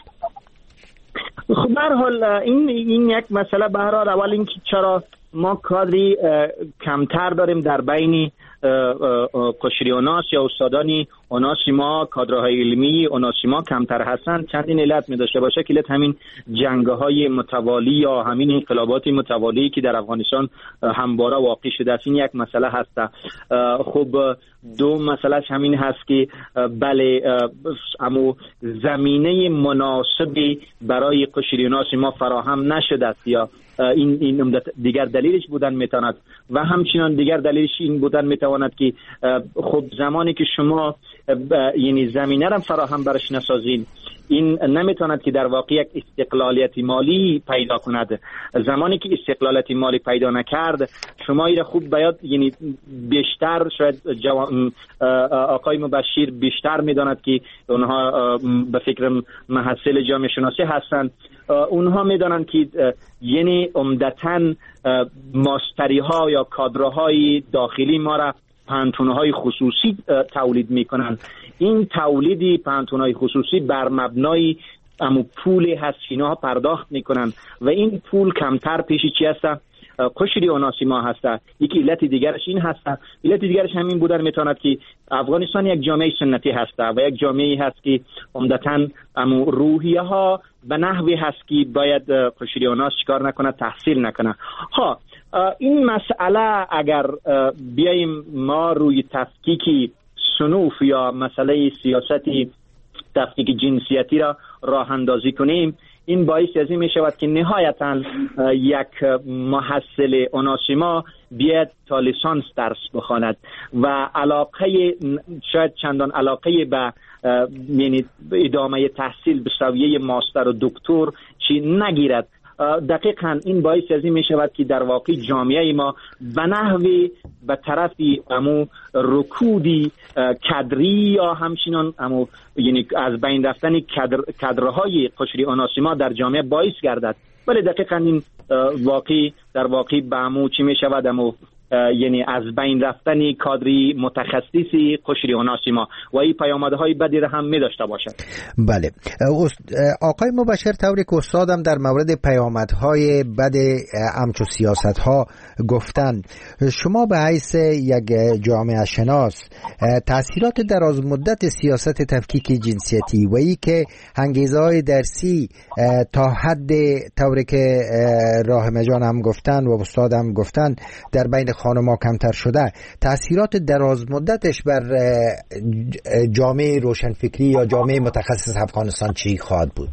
خب به هر حال این این یک مسئله به هر حال اول اینکه چرا ما کادری کمتر داریم در بین قشری اوناس یا استادانی اوناسی ما، کادرهای علمی اوناسی ما کمتر هستند. چندین علت می داشته باشه که علت همین جنگ‌های متوالی یا همین انقلابات متوالی که در افغانستان همواره واقع شده است، این یک مسئله هست. خب دو مسئله همین هست که بله اما زمینه مناسبی برای قشری اوناسی ما فراهم نشده است یا این این دیگر دلیلش بودن میتواند و همچنان دیگر دلیلش این بودن میتواند که خب زمانی که شما یعنی زمینه را فراهم برش نسازین، این نمیتواند که در واقع یک استقلالیت مالی پیدا کند. زمانی که استقلالیت مالی پیدا نکرد، شما این خوب باید یعنی بیشتر شاید جوان آقای مبشر بیشتر میداند که اونها به فکر محصل جامعه شناسی هستند، اونها میدانند که یعنی عمدتاً ماستری ها یا کادرهای داخلی ما را پانتون‌های خصوصی تولید میکنن. این تولیدی پانتون‌های خصوصی بر مبنای امو پولی هست که اینها پرداخت میکنن و این پول کمتر پیشی چی هست؟ قشری اوناسی ما هست. یکی علت دیگرش این هست. علت دیگرش همین بودن میتواند که افغانستان یک جامعه سنتی هست و یک جامعه هست که عمدتاً امو روحیه ها به نحوی هست که باید قشری اوناس چیکار نکنه؟ تحصیل نکنه. ها این مسئله اگر بیاییم ما روی تفکیک صنوف یا مسئله سیاستی تفکیک جنسیتی را راه اندازی کنیم، این باعث از این می شود که نهایتاً یک محصل اوناسیما بیاد تا لیسانس درس بخواند و علاقه شاید چندان علاقه به یعنی ادامه تحصیل به سویه ماستر و دکتر چی نگیرد. دقیقاً این باعث از این می شود که در واقع جامعه ما به نحوی به طرف امو رکودی کادری یا همچنان امو یعنی از بین رفتن کادر کادرهای قشری اوناسی ما در جامعه باعث گردد. ولی دقیقاً این واقعی در واقع به امو چی می شود؟ امو یعنی از بین رفتن کادری متخصصی قشری اوناسی ما و این پیامدهای بدی را هم می داشته باشد. بله آقای مبشر، طوری که استادم در مورد پیامدهای بد همچو سیاست ها گفتن، شما به حیث یک جامعه شناس تأثیرات دراز مدت سیاست تفکیک جنسیتی و ای که انگیزه های درسی تا حد طوری که راه مجان هم گفتن و استاد هم گفتن در بین خانم‌ها کمتر شده، تأثیرات دراز مدتش بر جامعه روشنفکری یا جامعه متخصص افغانستان چی خواهد بود؟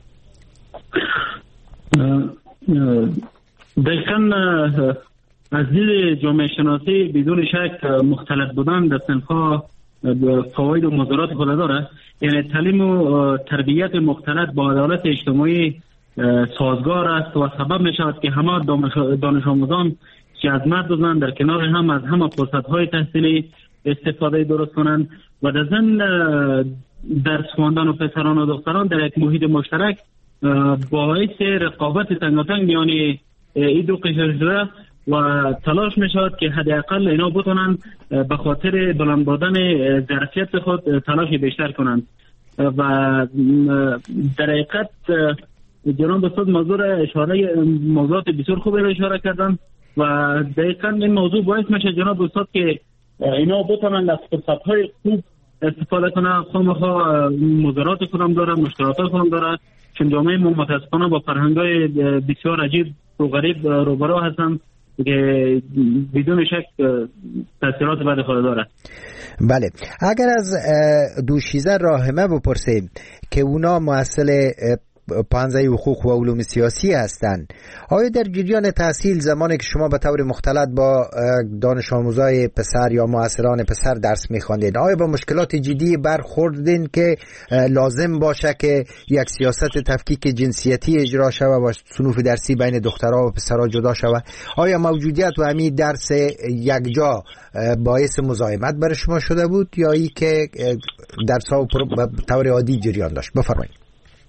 دقیقاً از دید جامعه شناسی بدون شک مختلط بودن در صنف‌ها فواید و مضرات خود داره. یعنی تعلیم و تربیت مختلط با عدالت اجتماعی سازگار است و سبب می شود که همه دانش آموزان که از مرد و زن در کنار هم از همه فرصت‌های تحصیلی استفاده درست کنند و در ضمن درس خواندن و پسران و دختران در یک محیط مشترک باعث رقابت تنگاتنگ میان این دو قشر شده و تلاش میشود که حداقل اینا بتونن به خاطر بلند بردن ظرفیت خود تلاش بیشتر کنند و در حقیقت جناب استاد موضوع اشاره موضوعات بسیار خوبی را اشاره کردن و دقیقاً این موضوع باعث میشه جناب استاد که اینا بتونن از فرصت‌های خوب استفاده کنن. خامخا مضرات خودم داره، مشکلات خودم داره، چون جامعه ما متاسفانه با فرهنگ‌های بسیار عجیب و غریب روبرو هستن که بدون شک تاثیرات بعد خود داره. بله، اگر از دوشیزه راهمه بپرسیم که اونا محصل پانزده حقوق و علوم سیاسی هستند، آیا در جریان تحصیل زمانی که شما به طور مختلط با دانش آموزای پسر یا معاصران پسر درس می‌خواندین، آیا با مشکلات جدی برخوردین که لازم باشه که یک سیاست تفکیک جنسیتی اجرا شود و صنوف درسی بین دخترها و پسرها جدا شود؟ آیا موجودیت و همین درس یکجا باعث مزاحمت برای شما شده بود یا ای که درس‌ها به طور عادی جریان داشت؟ بفرمایید.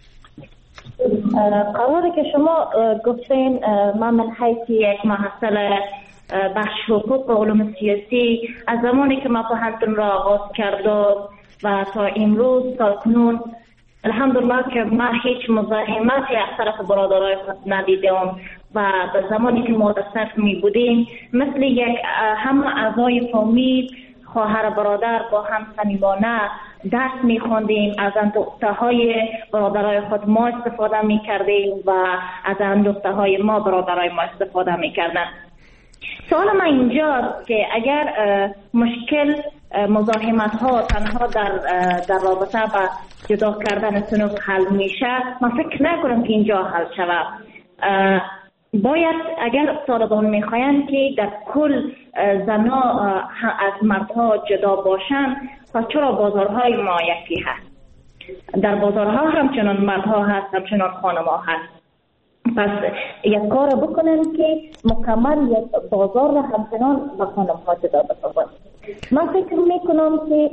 قراره که شما گفتین من من حیث یک محصل بخش حقوق و علوم سیاسی از زمانی که ما پانتون را آغاز کردم و تا امروز تا کنون الحمدلله که ما هیچ مزاحمتی از طرف برادرای خود ندیدم و به زمانی که ما در صف می بودیم مثل یک همه اعضای فامیل خواهر برادر با هم صمیمانه درس می خوندیم، از اندوخته های برادرای خود ما استفاده می کردیم و از اندوخته های ما برادرای ما استفاده می کردن. سوال من اینجا که اگر مشکل مزاحمت ها تنها در در رابطه با جدا کردن صنوف حل میشه، من فکر نکنم که اینجا حل شود. باید اگر طالبان میخواین که در کل زنها از مردها جدا باشن، پس چرا بازارهای ما یکی هست؟ در بازارها همچنان مردها هست، همچنان خانم‌ها هست. پس یک کار بکنن که مکمل یک بازار را همچنان به خانم‌ها جدا بسازن. من فکر میکنم که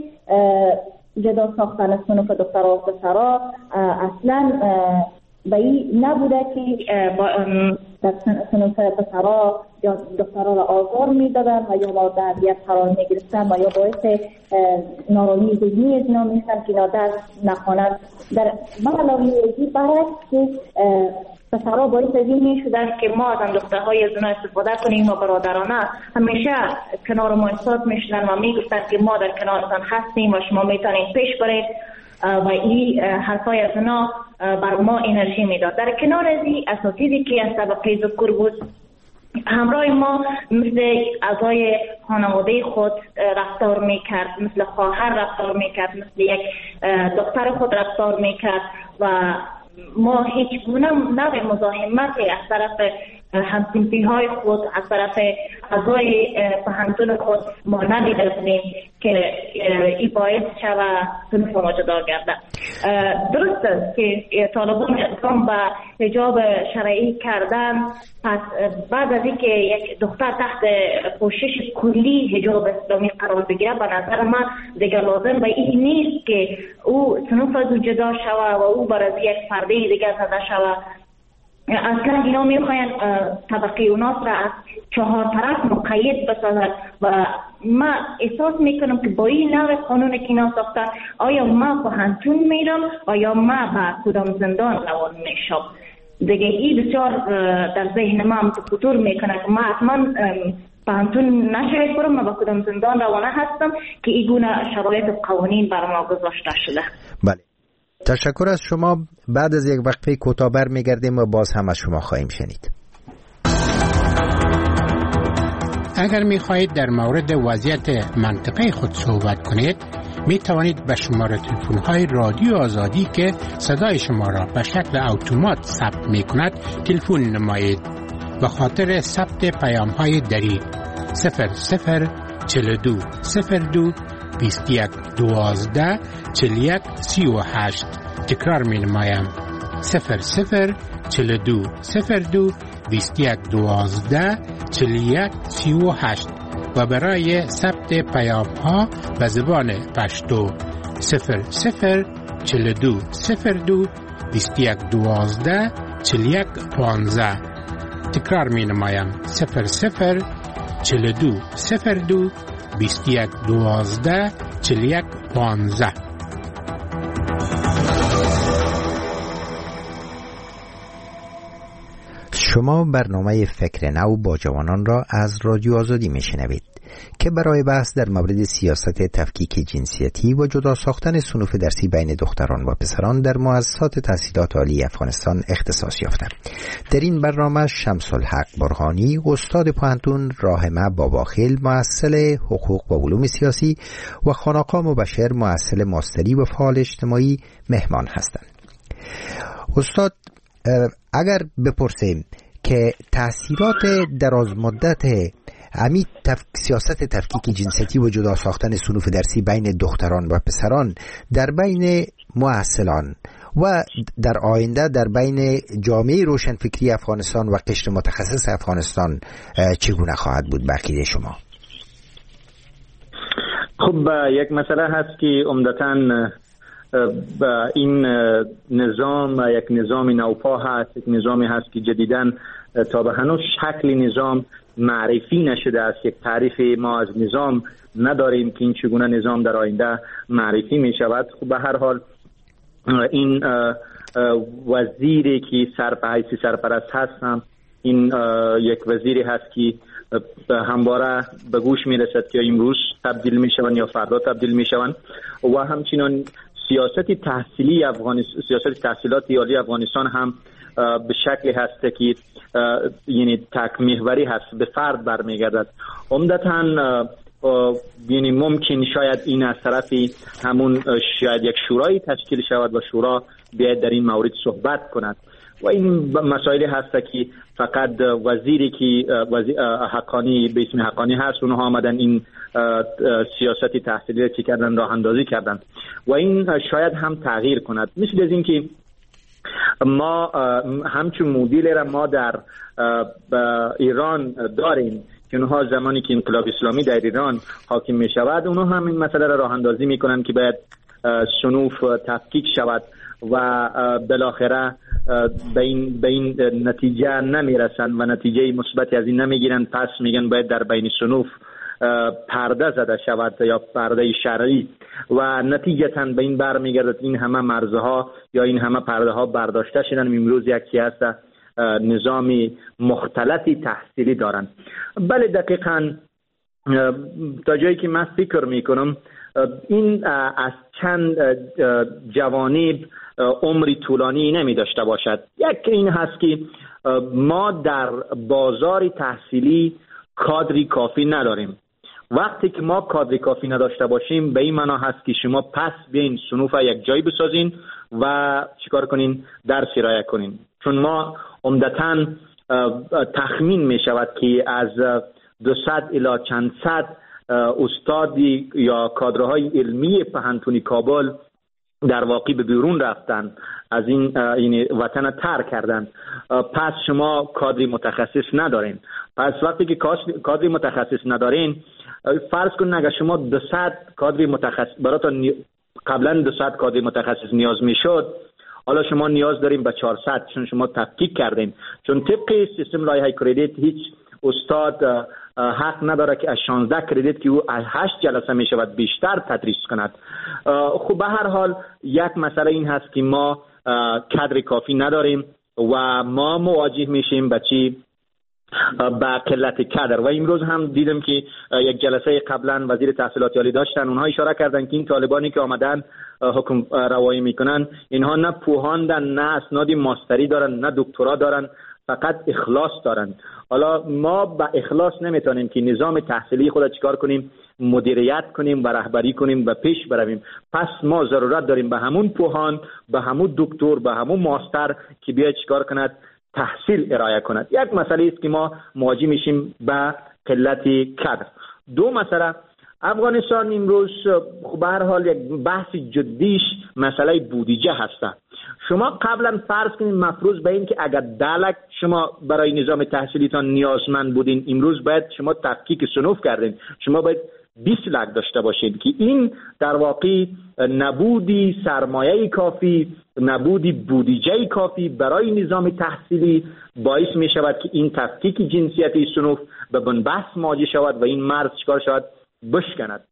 جدا ساختن صنوف دخترها و پسرها اصلا به این نبوده که در صنوف پسرها یا دخترها را آزار میدادن و یا با تربیت قرار میگرفتن و یا باعث نارامی ذهنی از اینا میشن که اینا درس نخوانند. در علاوه برعکس که پسرها باعث این میشدن که ما از دخترهای از اونا استفاده کنیم و برادرانه همیشه کنار ما ایستاد میشدن و میگفتن که ما در کنارتان هستیم و شما میتونید پیش برید و این حرفای از اونا بر ما انرژی میداد. در کنار از این اساتیدی که از طبقه ذکور بود همراه ما مثل اعضای خانواده خود رفتار میکرد، مثل خواهر رفتار میکرد، مثل یک دختر خود رفتار میکرد و ما هیچ گونه نوع مزاحمتی از طرف همسنفی های خود، از طرف اعضای پهنتون خود ما ندیده بودیم که این باعث شود صنف ما جدا گردد. درست است که طالبان اقدام به حجاب شرعی کردن، پس بعد از اینکه یک دختر تحت پوشش کلی حجاب اسلامی قرار بگیره، به نظر من دیگر لازم به این نیست که او صنف از او جدا شود و او بر از یک فرده دیگر زده شود. اصلا اینا میخواین طبقه اوناس را از چهار طرف مقید بسازد و ما احساس میکنم که با این نوع قانون که اینا ساختن، آیا ما پهنتون میرم آیا ما به کدام زندان روان میشم؟ دیگه این بسیار در ذهن ما خطور میکنه که ما حتما پهنتون نشاید برم، ما به کدام زندان روانه هستم که این گونه شرایط قوانین بر ما گذاشته شده. بله، تشکر از شما. بعد از یک وقفه کوتاه برمیگردیم و باز هم از شما خواهیم شنید. اگر می خواهید در مورد وضعیت منطقه خود صحبت کنید، می توانید به شماره تلفن های رادیو آزادی که صدای شما را به شکل اتومات ثبت می کند تلفن نمایید. به خاطر ثبت پیام های دری صفر صفر چهل و دو صفر دو بیست و یک دوازده چهل و یک سی و هشت. تکرار می نمایم صفر صفر چهل و دو صفر دو بیست و یک دوازده چهل و یک سی و هشت. و برای ثبت پیام ها به زبان پشتو صفر صفر چهل و دو صفر دو بیست و یک دوازده چهل و یک پانزده. تکرار می نمایم صفر صفر چهل و دو صفر دو بیست و یک دوازده چهل و یک پانزده. شما برنامه فکر نو با جوانان را از رادیو آزادی میشنوید که برای بحث در مورد سیاست تفکیک جنسیتی و جدا ساختن صنوف درسی بین دختران و پسران در مؤسسات تحصیلات عالی افغانستان اختصاص یافته. در این برنامه شمس الحق برهانی، استاد پوهنتون، راحمه باباخیل، مؤثر حقوق و علوم سیاسی، و خانقاه مبشر، مؤثر ماستری و فعال اجتماعی مهمان هستند. استاد، اگر بپرسیم که تأثیرات دراز مدت امی تف... سیاست تفکیک جنسیتی و جدا ساختن صنوف درسی بین دختران و پسران در بین مؤثران و در آینده در بین جامعه روشنفکری افغانستان و قشر متخصص افغانستان چگونه خواهد بود به عقیده شما؟ خب یک مسئله هست که عمدتاً این نظام یک نظام نوپا هست، یک نظامی هست که جدیداً تا به هنوز شکل نظام معرفی نشده است. یک تعریف ما از نظام نداریم که این چگونه نظام در آینده معرفی می شود. خب به هر حال این وزیری که سرپرست سرپرست هستم، این یک وزیری هست که همواره به گوش می رسد که امروز تبدیل می شوند یا فردا تبدیل می شوند. و همچنان سیاست تحصیلی افغانستان، سیاست تحصیلات عالی افغانستان هم به شکلی هست که یعنی تک محوری هست، به فرد برمیگردد. عمدتاً یعنی ممکن شاید این از طرفی همون شاید یک شورای تشکیل شود و شورا بیاید در این مورد صحبت کند و این مسائلی هست که فقط وزیری که وزیر حقانی به اسم حقانی هست اونها آمدن این سیاست تحصیلی چی کردن، راه اندازی کردن و این شاید هم تغییر کند. مثل از این که ما همچون مدل را ما در ایران داریم که اونها زمانی که انقلاب اسلامی در ایران حاکم می شود اونها هم این مسئله را راه اندازی می کنند که باید صنوف تفکیک شود و بالاخره به این به این نتیجه نمی رسند و نتیجه مثبتی از این نمی گیرند. پس میگن باید در بین صنوف پرده زده شود یا پرده شرعی و نتیجتا به این برمیگردد این همه مرزها یا این همه پرده ها برداشته شدن. امروز یکی هست نظامی مختلطی تحصیلی دارن. بله دقیقاً تا جایی که من فکر میکنم این از چند جوانب عمری طولانی نمی داشته باشد. یک این هست که ما در بازار تحصیلی کادری کافی نداریم. وقتی که ما کادری کافی نداشته باشیم به این معنا هست که شما پس بیاین صنوف یک جایی بسازین و چیکار کنین؟ درس ارائه کنین. چون ما عمدتاً تخمین می شود که از دویست الی چند صد استادی یا کادرهای علمی پوهنتون کابل در واقع به بیرون رفتن، از این یعنی وطن ترک کردن. پس شما کادری متخصص ندارین. پس وقتی که کادری متخصص ندارین، فرض کن اگر شما دویست کادری متخصص براتون قبلا دویست کادری متخصص نیاز میشد، حالا شما نیاز دارین به چهارصد چون شما تفکیک کردین. چون طبق سیستم لایحه کردیت هیچ استاد حق نداره که از شانزده کردیت که او از هشت جلسه می شود بیشتر تدریس کند. خب به هر حال یک مسئله این هست که ما کادر کافی نداریم و ما مواجه میشیم به چی؟ با قلت کادر. و امروز هم دیدم که یک جلسه قبلا وزیر تحصیلات عالی داشتن، اونها اشاره کردن که این طالبانی که آمدن حکم روایی میکنن اینها نه پوهاندن، نه اسناد ماستری دارن، نه دکترا دارن، فقط اخلاص دارن. حالا ما با اخلاص نمیتونیم که نظام تحصیلی خود چیکار کنیم؟ مدیریت کنیم و رهبری کنیم و پیش برویم. پس ما ضرورت داریم به همون پوهان، به همون دکتر، به همون ماستر که بیاید چیکار کند؟ تحصیل ارائه کند. یک مسئله است که ما مواجه میشیم با قلت کادر. دو مسئله افغانستان امروز به هر حال یک بحث جدیش مسئله بودجه هست. شما قبلا فرض کنید مفروض به این که اگر ده لک شما برای نظام تحصیلیتان نیازمند بودین، امروز باید شما تفکیک صنوف کردین، شما باید بیست لک داشته باشید که این در واقع نبودی سرمایه کافی، نبودی بودجه کافی برای نظام تحصیلی باعث می شود که این تفکیک جنسیتی صنوف به بنبست مواجه شود و این مرز چکار شود بشکند.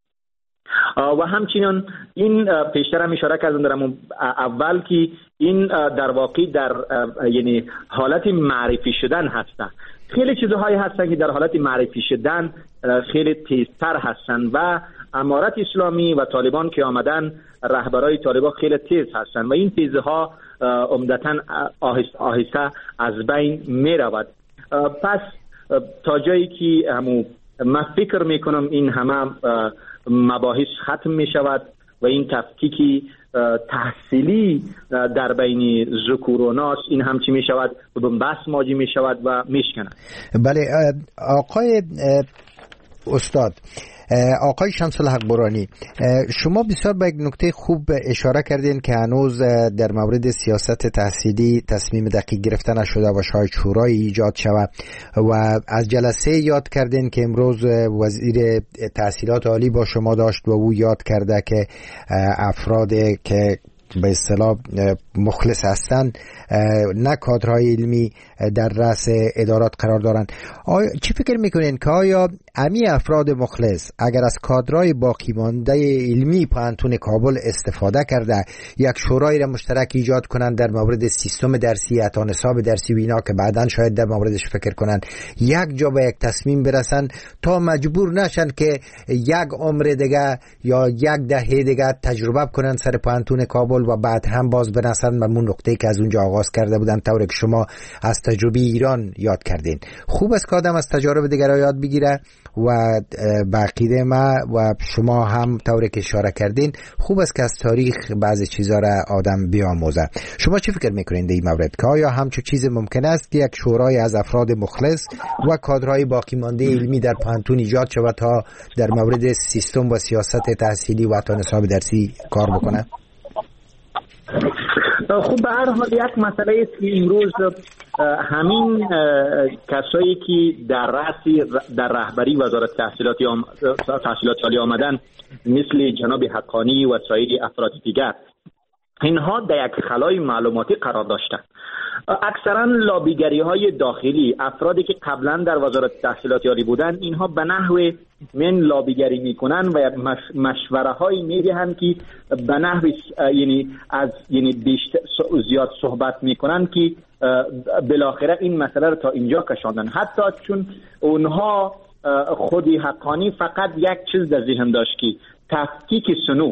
و همچنین این پیشتر هم اشاره کردم در اول که این در واقع در یعنی حالت معرفی شدن هستند. خیلی چیزهایی هستند که در حالت معرفی شدن خیلی تیزتر هستند و امارت اسلامی و طالبان که آمدن، رهبرای طالبان خیلی تیز هستند و این تیزها عمدتاً آهسته آهسته از بین می رود. پس تا جایی که همو من فکر می کنم این همه مباحث ختم می شود و این تفکیکی تحصیلی در بین ذکور و اناث این همچی می شود و بنبست مواجه می شود و می شکند. بله آقای استاد، آقای شمس الحق برانی، شما بسیار به یک نکته خوب اشاره کردین که هنوز در مورد سیاست تحصیلی تصمیم دقیق گرفته نشده و شاید شورای ایجاد شود و از جلسه یاد کردین که امروز وزیر تحصیلات عالی با شما داشت و او یاد کرده که افراد که به اصطلاح مخلص هستند نه کادرهای علمی در رأس ادارات قرار دارند. آیا چی فکر میکنین که آیا امی افراد مخلص اگر از کادرهای باقی مانده علمی پانتون کابل استفاده کرده یک شورای را مشترک ایجاد کنند در مورد سیستم درسی، اتا نصاب درسی و اینا که بعداً شاید در موردش فکر کنند، یک جا به یک تصمیم برسن تا مجبور نشن که یک عمر دیگه یا یک دهه دیگه تجربه کنن سر پانتون کابل و بعد هم باز برسن به اون نقطه‌ای که از اونجا آغاز کرده بودن، طوری که شما از تجربه ایران یاد کردین. خوب است که آدم از تجارب دیگرها یاد بگیره و بقیده ما و شما هم طوری که اشاره کردین خوب است که از تاریخ بعضی چیزا را آدم بیاموزه. شما چی فکر میکنین در این مورد که آیا همچون چیز ممکن است که یک شورای از افراد مخلص و کادرهای باقی مانده علمی در پانتون ایجاد شود تا در مورد سیستم و سیاست تحصیلی و اتا نصاب درسی کار بکنه؟ خب به هر حال یک مسئله است که امروز همین کسایی که در رأس در رهبری وزارت تحصیلات تحصیلات عالی آمدن مثل جناب حقانی و سایر افراد دیگر، اینها در یک خلای معلوماتی قرار داشتند. اکثرا لابیگری های داخلی، افرادی که قبلا در وزارت تحصیلات عالی بودن، اینها به نحو من لابیگری میکنن و مش... مشوره هایی میدهند که به نحو یعنی از یعنی بیشتر زیاد صحبت میکنن که بالاخره این مسئله رو تا اینجا کشاندن. حتی چون اونها خودی حقانی فقط یک چیز در ذهن داشت که تفکیک صنوف،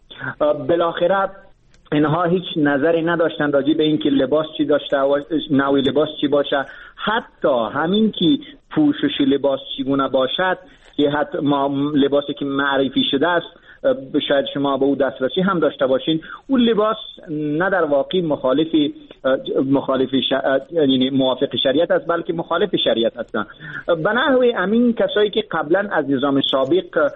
بالاخره اینها هیچ نظری نداشتن راجع به اینکه لباس چی داشته و نوع لباس چی باشه، حتی همین که پوشش لباس چگونه باشد که حتی ما لباسی که معرفی شده است شاید شما به او دسترسی هم داشته باشین، اون لباس نه در واقع مخالف مخالف یعنی موافق شریعت است بلکه مخالف شریعت هستند. به نحو همین کسایی که قبلا از نظام سابق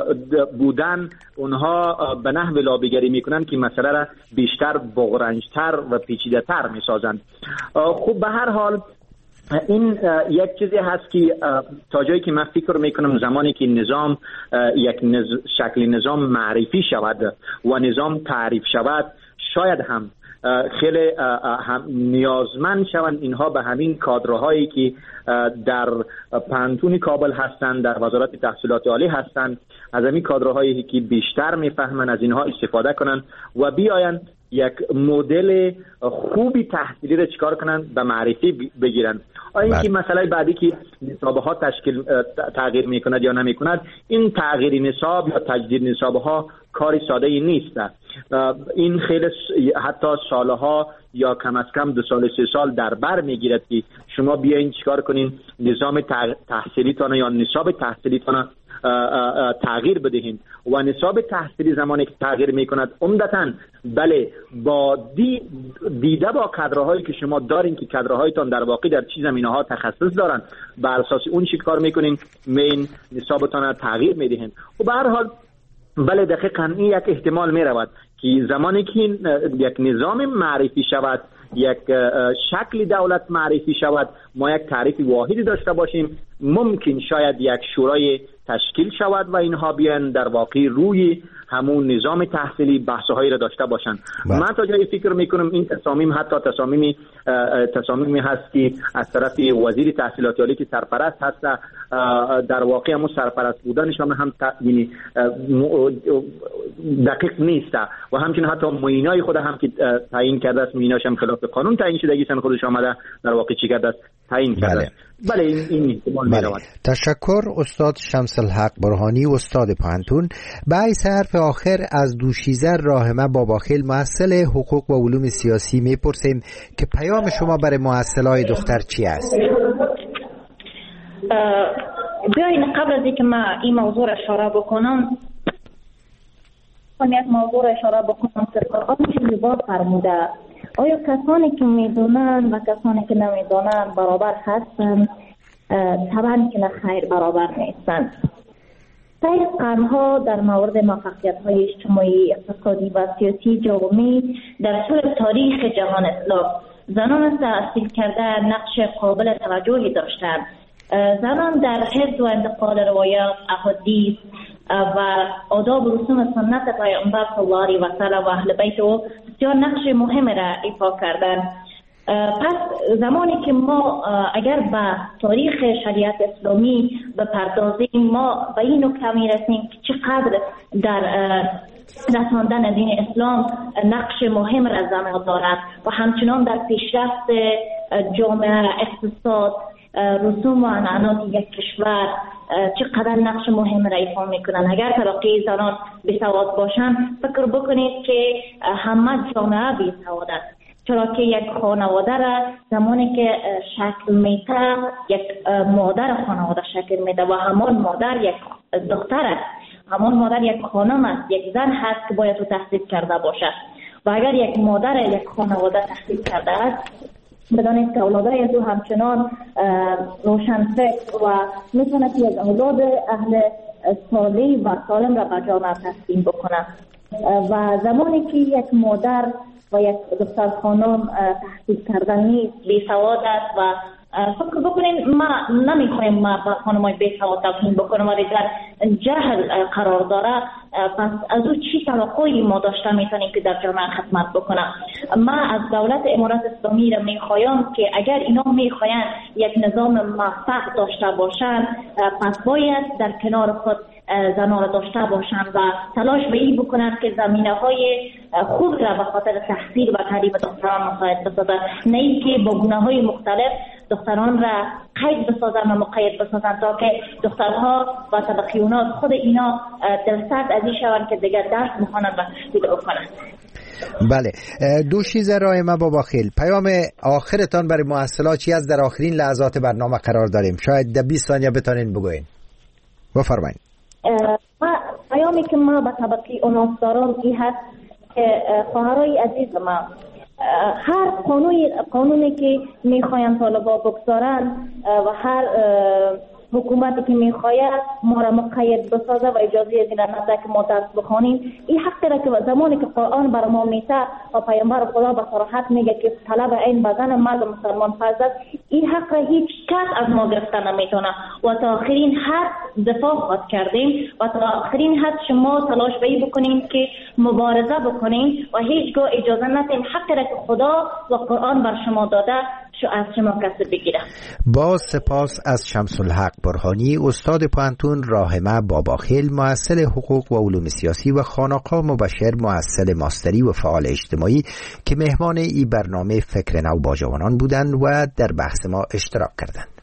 بودن، اونها به نحو لابیگری میکنن که مسئله را بیشتر بغرنجتر و پیچیده‌تر میسازند. خب به هر حال این یک چیزی هست که تا جایی که من فکر میکنم زمانی که نظام یک نز... شکل نظام معرفی شود و نظام تعریف شود، شاید هم خیلی هم نیازمند شوند اینها به همین کادرهایی که در پانتون کابل هستند، در وزارت تحصیلات عالی هستند، از همین کادرهایی که بیشتر میفهمن از اینها استفاده کنند و بیاین یک مدل خوبی تحصیلی رو چیکار کنن به معرفی بگیرن. آیا اینکه مسئله بعدی که نصابه ها تشکیل تغییر میکند یا نمیکند، این تغییر نصاب یا تجدید نصابه ها کاری ساده ای نیست. این خیلی حتی سالها یا کم از کم دو سال سه سال در بر میگیرد که شما بیاین چیکار کنین نظام تحصیلیتان یا نصاب تحصیلیتان تغییر بدهیم و نصاب تحصیلی زمانی که تغییر میکند عمدتاً بله با دی دیده با کادرهایی که شما دارین که کادرهایتان در واقع در چه زمینه‌ها تخصص دارن بر اساس اون چی کار میکنین مین نصابتان تغییر میدهین و به هر حال بله دقیقاً این یک احتمال میرود که زمانی که یک نظام معرفی شود یک شکل دولت معرفی شود ما یک تعریف واحدی داشته باشیم ممکن شاید یک شورای تشکیل شود و اینها بیان در واقع روی همون نظام تحصیلی بحث‌هایی را داشته باشند. من تا جایی فکر میکنم این تصامیم حتی تصامیمی تصامیمی هست که از طرف وزیر تحصیلات عالی که سرپرست هست در واقع همون سرپرست بودنشان هم یعنی دقیق نیست و همچنین حتی معینای خود هم که تعیین کرده است معیناش هم خلاف قانون تعیین شده گیسن خودش آمده در واقع چی کرده است تعیین کرده است. بله این این احتمال می‌رود. تشکر استاد شمس الحق برهانی استاد پانتون. بعض حرف آخر از دوشیزه راهمه باباخیل محصل حقوق و علوم سیاسی میپرسیم که پیام شما برای محصلای دختر چی است؟ بیاین قبل از اینکه ما این موضوع را اشاره بکنم یک موضوع را اشاره بکنم که قرآن چیزی با فرموده آیا کسانی که میدونن و کسانی که نمیدونن برابر هستن؟ طبعا که خیر برابر نیستن. طی قرنها در مورد موفقیت‌های اجتماعی، اقتصادی و سیاسی جوامع در طول تاریخ جهان اسلام زنان تأثیر کرده نقش قابل توجهی داشتند. زنان در حفظ و انتقال روایات، احادیث و آداب و رسوم سنت پیامبر صلی الله علیه و سلم و اهل بیت او بسیار نقش مهم را ایفا کردند. پس زمانی که ما اگر به تاریخ شریعت اسلامی بپردازیم ما به این نکته میرسیم که چقدر در رساندن دین اسلام نقش مهم را زنان دارد و همچنان در پیشرفت جامعه، اقتصاد، رسوم و عنعنات یک کشور چقدر نقش مهم را ایفا میکنن. اگر طبقه زنان بیسواد باشند فکر بکنید که همه جامعه بیسواد است، چرا که یک خانواده را زمانی که شکل میده یک مادر خانواده شکل میده و همان مادر یک دختر است، همان مادر یک خانم است، یک زن هست که باید رو تحصیل کرده باشد و اگر یک مادر یک خانواده تحصیل کرده است بدانید که اولادای او همچنان روشنفکر و میتونه که یک اولاد اهل صالح و سالم را به جامعه تقدیم بکنه و زمانی که یک مادر و یک دختر خانم تحصیل کردن نیست، بیسواد است و فکر بکنین ما نمیخوایم ما با خانمای بیسواد تقدیم بکنم ولی در جهل قرار داره، پس از او چی توقعی ما داشته میتونیم که در جامعه خدمت بکنم. ما از دولت امارات اسلامی را میخوایم که اگر اینا میخواین یک نظام موفق داشته باشند پس باید در کنار خود زنان را داشته باشند و تلاش به این بکنند که زمینه های خوب را به خاطر تحصیل و تعلیم دختران مساعد بسازند، نه اینکه با گونه های مختلف دختران را قید بسازند و مقید بسازند تا که دخترها و طبقیونات خود اینا دلسرد از این شوند که دیگر درس بخوانند و تحصیل بکنند. بله، دوشیزه راهمه باباخیل، پیام آخرتان برای محصلات چی است؟ در آخرین لحظات برنامه قرار داریم، شاید در بیست ثانیه بتونین بگوین. بفرمایید. ما پیامی که ما به طبقه اوناس دارم این هست که خواهرای عزیز ما هر قانونی قانونی که میخواین طالبا بگذارن و هر حکومتی که میخواید ما را مقید بسازه و اجازه از این نده که ما درس بخوانیم، این حق را که زمانی که قرآن بر ما میته و پیامبر خدا به صراحت میگه که طلب این بدن مرد مسلمان فرض است، این حق را هیچ کس از ما گرفته نمیتونه و تا آخرین حد دفاع خواهد کردیم و تا آخرین حد شما تلاش به بکنین که مبارزه بکنین و هیچگاه اجازه ندین حق را که خدا و قرآن بر شما داده از شما کسی بگیره. با سپاس از شمس الحق برهانی استاد پانتون راهمه باباخیل محصل حقوق و علوم سیاسی و خانقاه مبشر محصل ماستری و فعال اجتماعی که مهمان این برنامه فکر نو با جوانان بودند و در بحث ما اشتراک کردند.